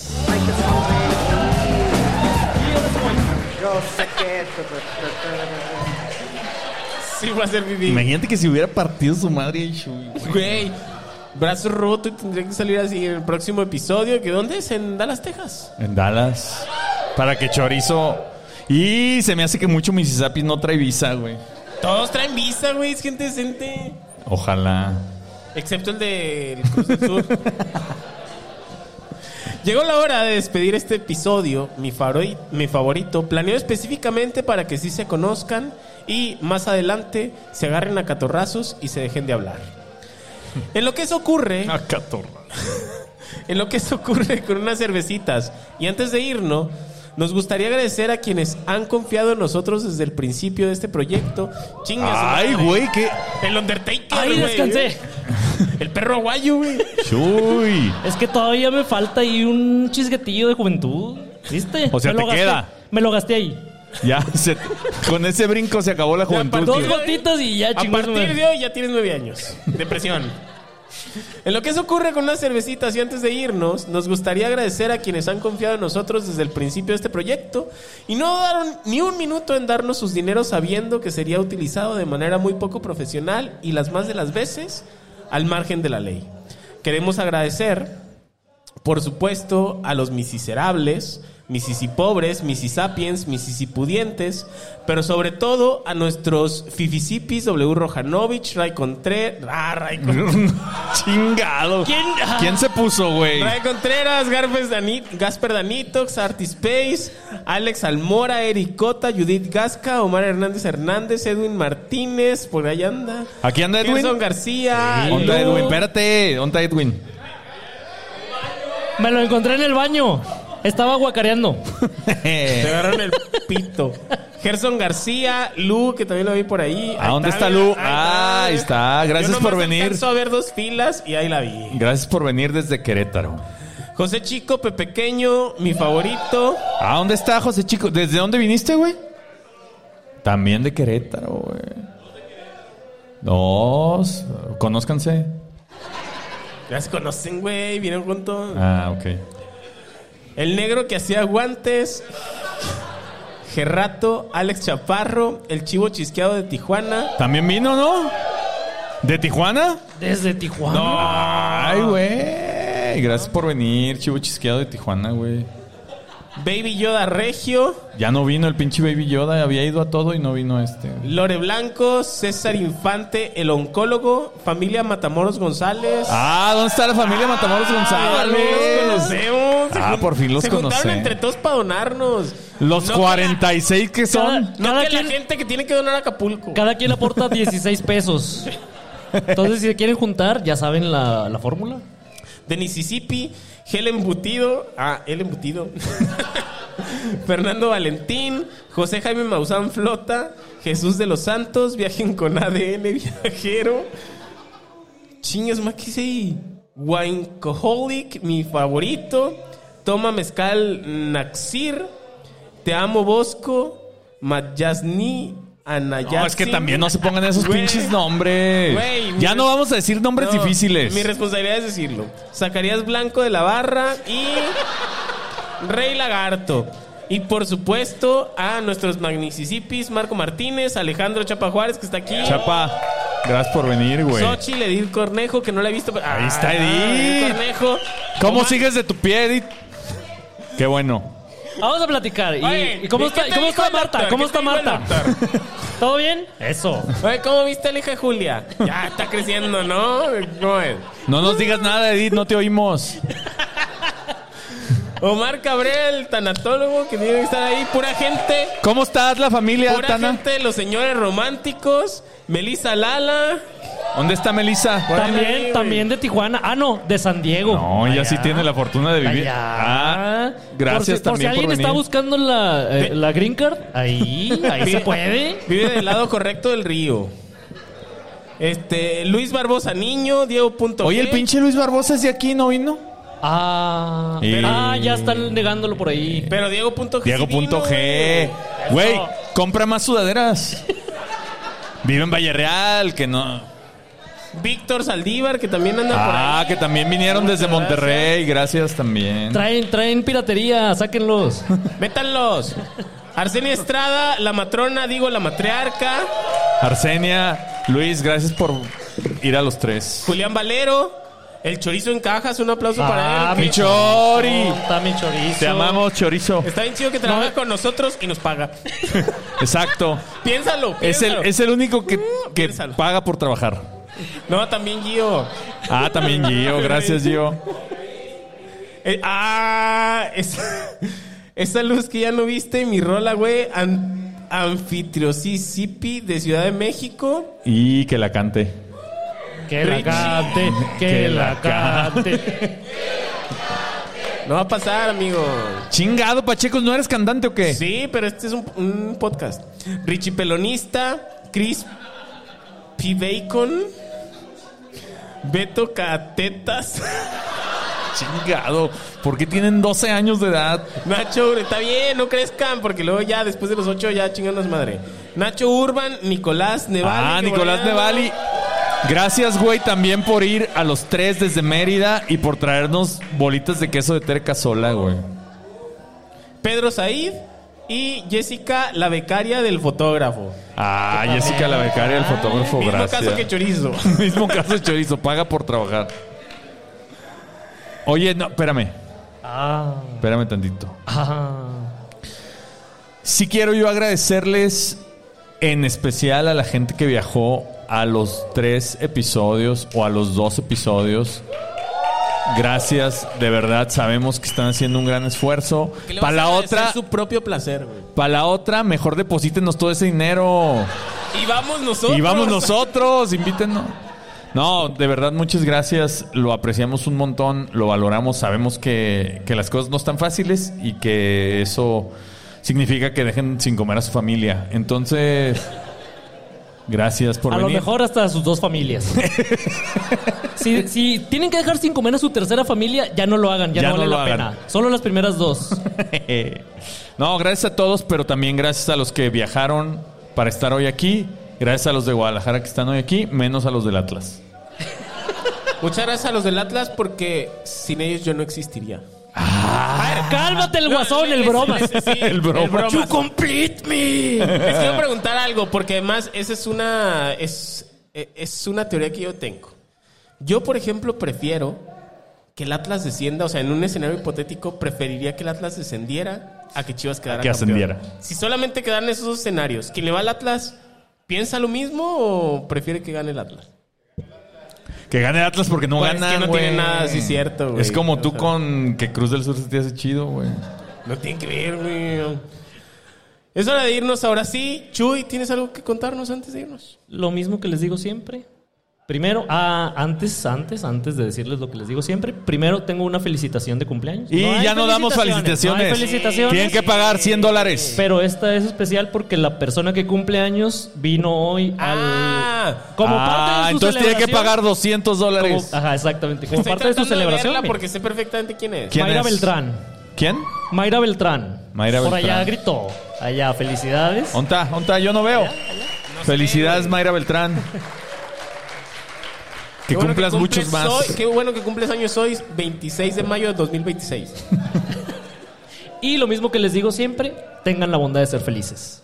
sonreír. Yo sé que... Sí, va a ser vivir. Imagínate que si hubiera partido su madre ahí, Shui. Güey, brazo roto y tendría que salir así en el próximo episodio. ¿Que dónde es? En Dallas, Texas. En Dallas. Para que Chorizo... Y se me hace que mucho Mississippi no trae visa, güey. Todos traen visa, güey. Es gente decente. Ojalá. Excepto el del Cruz del Sur. Llegó la hora de despedir este episodio, mi, favori- mi favorito, planeado específicamente para que sí se conozcan y más adelante se agarren a catorrazos y se dejen de hablar. En lo que eso ocurre, A catorra. en lo que eso ocurre con unas cervecitas y antes de irnos, nos gustaría agradecer a quienes han confiado en nosotros desde el principio de este proyecto. Chingas. Ay, güey, qué... El Undertaker, Ahí güey. descansé. El perro aguayo, güey. Shui. Es que todavía me falta ahí un chisguetillo de juventud. ¿Viste? O sea, Me lo te gasté- queda. Me lo gasté ahí. Ya, se- con ese brinco se acabó la juventud. Dos tío. gotitas y ya A chingón. partir de hoy ya tienes nueve años. Depresión. En lo que eso ocurre con unas cervecitas y antes de irnos, nos gustaría agradecer a quienes han confiado en nosotros desde el principio de este proyecto y no daron ni un minuto en darnos sus dineros sabiendo que sería utilizado de manera muy poco profesional y las más de las veces al margen de la ley. Queremos agradecer, por supuesto, a los miserables, misisipobres, misisapiens, misisipudientes, pero sobre todo a nuestros fifisipis, W. Rojanovich, Ray Contreras, ah, Ray Contreras, Chingado. ¿Quién? Ah. ¿Quién se puso, güey? Ray Contreras, Garpes Danit, Gasper Danitox, Artispace, Alex Almora, Eric Cota, Judith Gasca, Omar Hernández Hernández, Edwin Martínez, por ahí anda. Aquí anda Edwin. Gerson García. Onda Lu. Edwin, espérate. Onda Edwin. Me lo encontré en el baño. Estaba guacareando. Te agarraron el pito. Gerson García, Lu, que también lo vi por ahí. ¿A Ahí dónde está mira, Lu? ahí Ah, ahí está. Gracias Yo por nomás venir. alcanzo a ver dos filas y ahí la vi. Gracias por venir desde Querétaro. José Chico, Pepequeño, mi favorito. ¿A dónde está José Chico? ¿Desde dónde viniste, güey? También de Querétaro, güey. Dos. Conózcanse. Ya se conocen, güey. Vienen juntos. Ah, ok. El negro que hacía guantes. Gerrato, Alex Chaparro, el chivo chisqueado de Tijuana. ¿También vino, no? ¿De Tijuana? Desde Tijuana. Ay, güey. Gracias por venir, chivo chisqueado de Tijuana, güey. Baby Yoda Regio. Ya no vino el pinche Baby Yoda. Había ido a todo y no vino este. Lore Blanco, César Infante, el oncólogo, familia Matamoros González. Ah, ¿dónde está la familia Matamoros González? Los conocemos. Se Ah, jun- por fin los se juntaron conocen. entre todos para donarnos. Los No que cuarenta y seis que son. Cada- No Cada que quien- la gente que tiene que donar a Acapulco. Cada quien aporta dieciséis pesos. Entonces, si se quieren juntar, ya saben la, la fórmula. De Mississippi, Gel Embutido. Ah, el Embutido. Fernando Valentín, José Jaime Maussan Flota, Jesús de los Santos, Viajen con A D N Viajero. Chingas, más que hice ahí. Winecoholic, mi favorito. Toma Mezcal Naxir. Te amo Bosco. Mayasni Anayatsin. No, es que también no se pongan esos Güey. pinches nombres. Güey, mi ya no res- vamos a decir nombres No, difíciles. Mi responsabilidad es decirlo. Zacarías Blanco de la Barra y Rey Lagarto. Y por supuesto a nuestros magnicisipis, Marco Martínez, Alejandro Chapa Juárez, que está aquí. Chapa, gracias por venir, güey. Xochitl, Edith Cornejo, que no la he visto. pero- Ahí está Ah, Edith. Cornejo. ¿Cómo Omar- sigues de tu pie, Edith? Qué bueno. Vamos a platicar. ¿Y, Oye, y cómo ¿y está, qué y te cómo dijo está el Marta? doctor? ¿Cómo ¿Qué está te dijo el Marta? doctor? ¿Todo bien? Eso. Oye, ¿cómo viste a la hija de Julia? Ya está creciendo, ¿no? ¿Cómo es? No nos digas nada, Edith, no te oímos. Omar Cabrera, tanatólogo, que tiene que estar ahí. Pura gente. ¿Cómo estás, la familia, Pura Tana? gente, los señores románticos. Melissa Lala. ¿Dónde está Melissa? Por ahí, También, güey. también de Tijuana. Ah, no, de San Diego. No, ella Allá. sí tiene la fortuna de vivir. Allá. Ah, gracias por si, por si también por, alguien venir. está buscando la, eh, Ve- la green card, ahí, ahí se Vive- puede. Vive del lado correcto del río. Este, Luis Barbosa Niño, Diego Punto Oye, G. el pinche Luis Barbosa es de aquí, ¿no vino? Ah, Y- ah, ya están negándolo por ahí. Pero Diego Punto G. Diego sí punto vino, G. Eso. Güey, compra más sudaderas. Vive en Valle Real, que no... Víctor Saldívar, que también anda por ahí. Ah, que también vinieron Muchas desde gracias. Monterrey. Gracias también. Traen, traen piratería, sáquenlos. Métanlos. Arsenia Estrada, la matrona, digo, la matriarca. Arsenia, Luis, gracias por ir a los tres. Julián Valero, el chorizo en cajas, un aplauso para Ah, él. mi que- chori. Está mi chorizo. Te amamos, chorizo. Está bien chido que trabaja con nosotros y nos paga. Exacto. Piénsalo, Es el, piénsalo. es el único que, que Piénsalo. paga por trabajar. No, también Gio. Ah, también Gio. Gracias, Gio. Eh, ah, es- esa luz que ya no viste, mi rola, güey. An, Anfitriosisipi de Ciudad de México. Y que la cante. Que la cante, que, Que la la cante. No va a pasar, amigo. Chingado, Pachecos, ¿no eres cantante o qué? Sí, pero este es un, un podcast. Richie Pelonista, Chris P. Bacon, Beto Catetas, Chingado. ¿Por qué tienen doce años de edad? Nacho, está bien, no crezcan, porque luego ya después de los ocho ya chinganos madre. Nacho Urban, Nicolás Nevali. Ah, que Nicolás por allá- Nevali. Gracias, güey, también por ir a los tres desde Mérida y por traernos bolitas de queso de terca sola, güey. Pedro Said y Jessica, la becaria del fotógrafo. Ah, Jessica, la becaria, el fotógrafo, Mismo gracias. caso que Chorizo. Mismo caso de chorizo, paga por trabajar. Oye, no, espérame, Ah, espérame tantito. ah. Sí quiero yo agradecerles en especial a la gente que viajó a los tres episodios o a los dos episodios. Gracias, de verdad, sabemos que están haciendo un gran esfuerzo. Que le Para vas a la agradecer otra, su propio placer, güey. para la otra, mejor deposítenos todo ese dinero. Y vamos nosotros. Y vamos nosotros, invítenos. No, de verdad, muchas gracias. Lo apreciamos un montón, lo valoramos. Sabemos que, que las cosas no están fáciles y que eso significa que dejen sin comer a su familia. Entonces, gracias por A lo venir. mejor hasta a sus dos familias. si, si tienen que dejar sin comer a su tercera familia, ya no lo hagan, ya, Ya no no vale lo la hagan. pena. Solo las primeras dos. No, gracias a todos, pero también gracias a los que viajaron para estar hoy aquí. Gracias a los de Guadalajara que están hoy aquí, menos a los del Atlas. Muchas gracias a los del Atlas porque sin ellos yo no existiría. Cálmate el guasón, el les- broma. les- sí, El broma. You complete me. Les quiero preguntar algo porque además esa es una es, es una teoría que yo tengo. Yo, por ejemplo, prefiero que el Atlas descienda, o sea, en un escenario hipotético preferiría que el Atlas descendiera a que Chivas quedara que campeón. ascendiera. Si solamente quedaran esos dos escenarios, ¿quién le va al Atlas piensa lo mismo o prefiere que gane el Atlas? Que gane el Atlas porque no Pues es ganan, que no güey. tiene nada así cierto, güey. Es como O tú sea. con que Cruz del Sur se te hace chido, güey. No tiene que ver, güey. Es hora de irnos ahora sí. Chuy, ¿tienes algo que contarnos antes de irnos? Lo mismo que les digo siempre. Primero, ah, antes, antes, antes de decirles lo que les digo siempre, primero tengo una felicitación de cumpleaños. Y hay ya no damos felicitaciones. No hay felicitaciones. Tienen que pagar cien dólares. Pero esta es especial porque la persona que cumple años vino hoy al... Ah. como parte Ah, de su entonces tiene que celebración. pagar doscientos dólares. Como- ajá, exactamente. Como Estoy parte de su tratando celebración. verla mira. porque sé perfectamente quién es. ¿Quién Mayra es? Beltrán. ¿Quién? Mayra Beltrán. Mayra Por Beltrán. allá gritó. Allá, felicidades. ¿Onta? ¿Onta? Yo no veo. Felicidades, güey. Mayra Beltrán. Que Qué bueno cumplas cumples muchos más. hoy- qué bueno que cumples años hoy, veintiséis de mayo de dos mil veintiséis. Y lo mismo que les digo siempre, tengan la bondad de ser felices.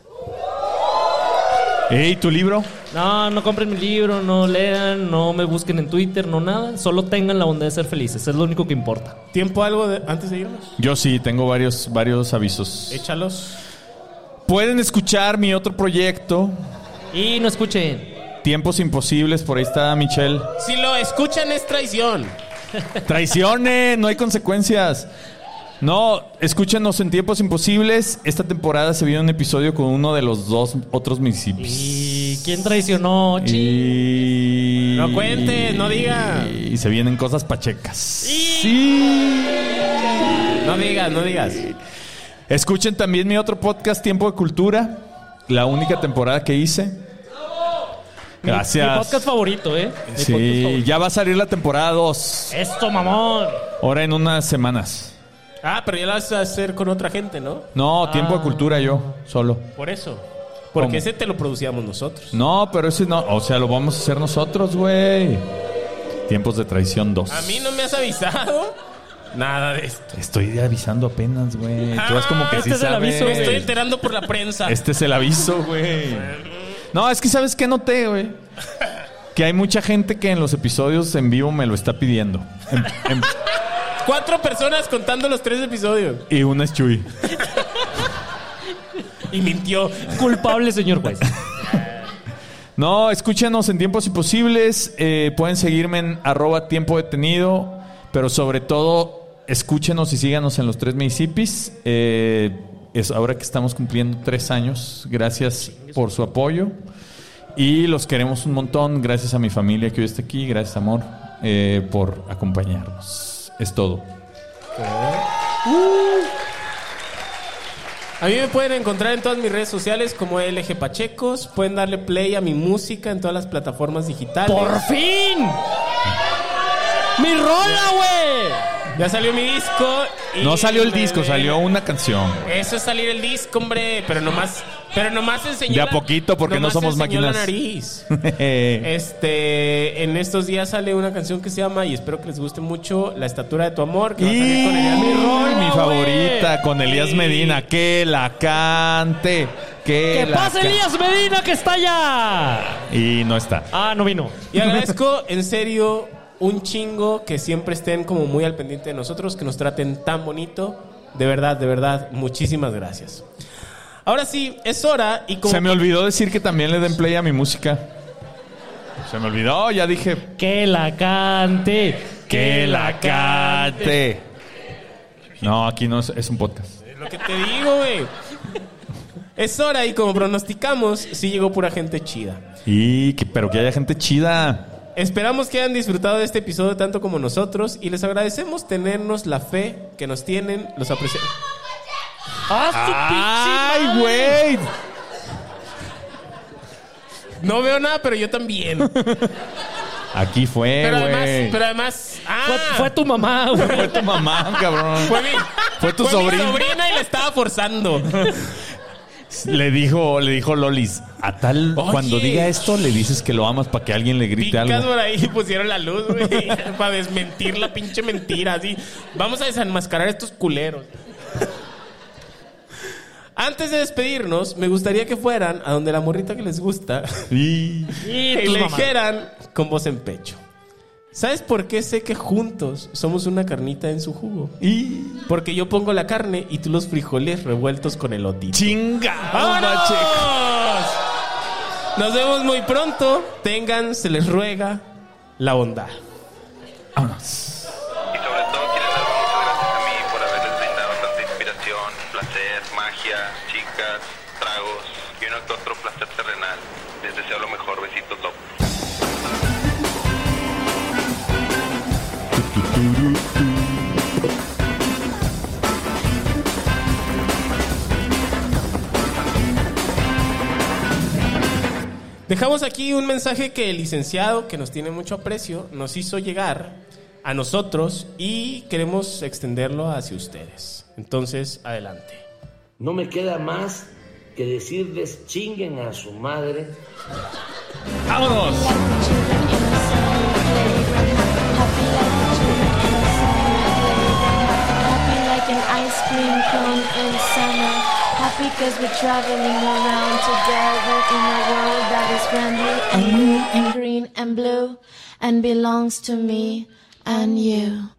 Ey, ¿tu libro? No, no compren mi libro, no lean, no me busquen en Twitter, no nada. Solo tengan la bondad de ser felices. Es lo único que importa. ¿Tiempo algo de- antes de irnos? Yo sí, tengo varios, varios avisos. Échalos. Pueden escuchar mi otro proyecto, Y no escuchen. Tiempos Imposibles, por ahí está Michelle. Si lo escuchan es traición. Traiciones, no hay consecuencias. No, escúchenos en Tiempos Imposibles. Esta temporada se viene un episodio con uno de los dos otros municipios. ¿Y quién traicionó? Chi? Y... No cuentes, no diga. Y se vienen cosas pachecas. Sí. No digas, no digas. Escuchen también mi otro podcast, Tiempo de Cultura. La única temporada que hice. Gracias. Mi podcast favorito, ¿eh? Mi podcast Sí, favorito. ya va a salir la temporada dos. Esto, mamón. Ahora en unas semanas. Ah, pero ya lo vas a hacer con otra gente, ¿no? No, Tiempo de Cultura yo, solo. Por eso. Porque ¿Cómo? ese te lo producíamos nosotros. No, pero ese no. O sea, lo vamos a hacer nosotros, güey. Tiempos de Traición dos. A mí no me has avisado nada de esto. Estoy avisando apenas, güey. Tú vas como que este sí es el sabes. aviso, Me estoy enterando por la prensa. Este es el aviso, güey. No, es que ¿sabes qué noté, güey? Que hay mucha gente que en los episodios en vivo me lo está pidiendo. En- en- Cuatro personas contando los tres episodios. y una es Chuy. Y mintió. Culpable, señor juez. No, escúchenos en Tiempos Imposibles. Eh, pueden seguirme en arroba tiempo detenido. Pero sobre todo, escúchenos y síganos en los tres Minisipis. Eh, es ahora que estamos cumpliendo tres años. Gracias por su apoyo. Y los queremos un montón. Gracias a mi familia que hoy está aquí. Gracias, amor, eh, por acompañarnos. Es todo. A mí me pueden encontrar en todas mis redes sociales como L G Pachecos. Pueden darle play a mi música en todas las plataformas digitales. ¡Por fin! ¡Mi rola, güey! Ya salió mi disco. Y No salió el me- disco, salió una canción. Eso es salir el disco, hombre. Pero nomás, pero nomás enseñó De a la- poquito, porque no nomás somos enseñó máquinas. la nariz. Este, en estos días sale una canción que se llama, y espero que les guste mucho, La estatura de tu amor, que va a salir con Elías Y Medina. mi favorita, con Elías Sí. Medina. Que la cante. Que, ¡Que la pase ca- Elías Medina, que está allá! Y no está. Ah, no vino. Y agradezco, en serio, un chingo que siempre estén como muy al pendiente de nosotros, que nos traten tan bonito. De verdad, de verdad, muchísimas gracias. Ahora sí, es hora y como... Se me olvidó decir que también le den play a mi música. Se me olvidó, ya dije. ¡Que la cante! Que la cante. No, aquí no es, es un podcast. Es lo que te digo, güey. Es hora y como pronosticamos, sí llegó pura gente chida. Y que, pero que haya gente chida. Esperamos que hayan disfrutado de este episodio tanto como nosotros y les agradecemos tenernos la fe que nos tienen, los apreciamos. ¡Ah, ¡Ay, güey! No veo nada, pero yo también. Aquí fue, Pero además, güey. pero además, ah, Fue, fue tu mamá, güey. Fue tu mamá, cabrón. fue mi, Fue tu fue mi sobrina. sobrina y la estaba forzando. Le dijo, le dijo Lolis, a tal, Oye. cuando diga esto, le dices que lo amas para que alguien le grite Picas algo. por ahí y pusieron la luz, güey, para desmentir la pinche mentira, así. Vamos a desenmascarar a estos culeros. Antes de despedirnos, me gustaría que fueran a donde la morrita que les gusta Y... Y y tus le mamás. dijeran con voz en pecho: ¿sabes por qué sé que juntos somos una carnita en su jugo? y... Porque yo pongo la carne y tú los frijoles revueltos con el otito. ¡Chinga! ¡Vámonos! Nos vemos muy pronto. Tengan, se les ruega, la bondad. Vámonos. Y sobre todo quiero dar muchas gracias a mí por haberles brindado tanta inspiración, placer, magia, chicas, tragos y uno que otro placer terrenal. Les deseo lo mejor. Besitos, locos. Dejamos aquí un mensaje que el licenciado, que nos tiene mucho aprecio, nos hizo llegar a nosotros y queremos extenderlo hacia ustedes. Entonces, adelante. No me queda más que decirles chinguen a su madre. ¡Vámonos! Happy like an ice cream cone in summer. Happy cause we're traveling around together in a world that is friendly and blue and green and blue and belongs to me and you.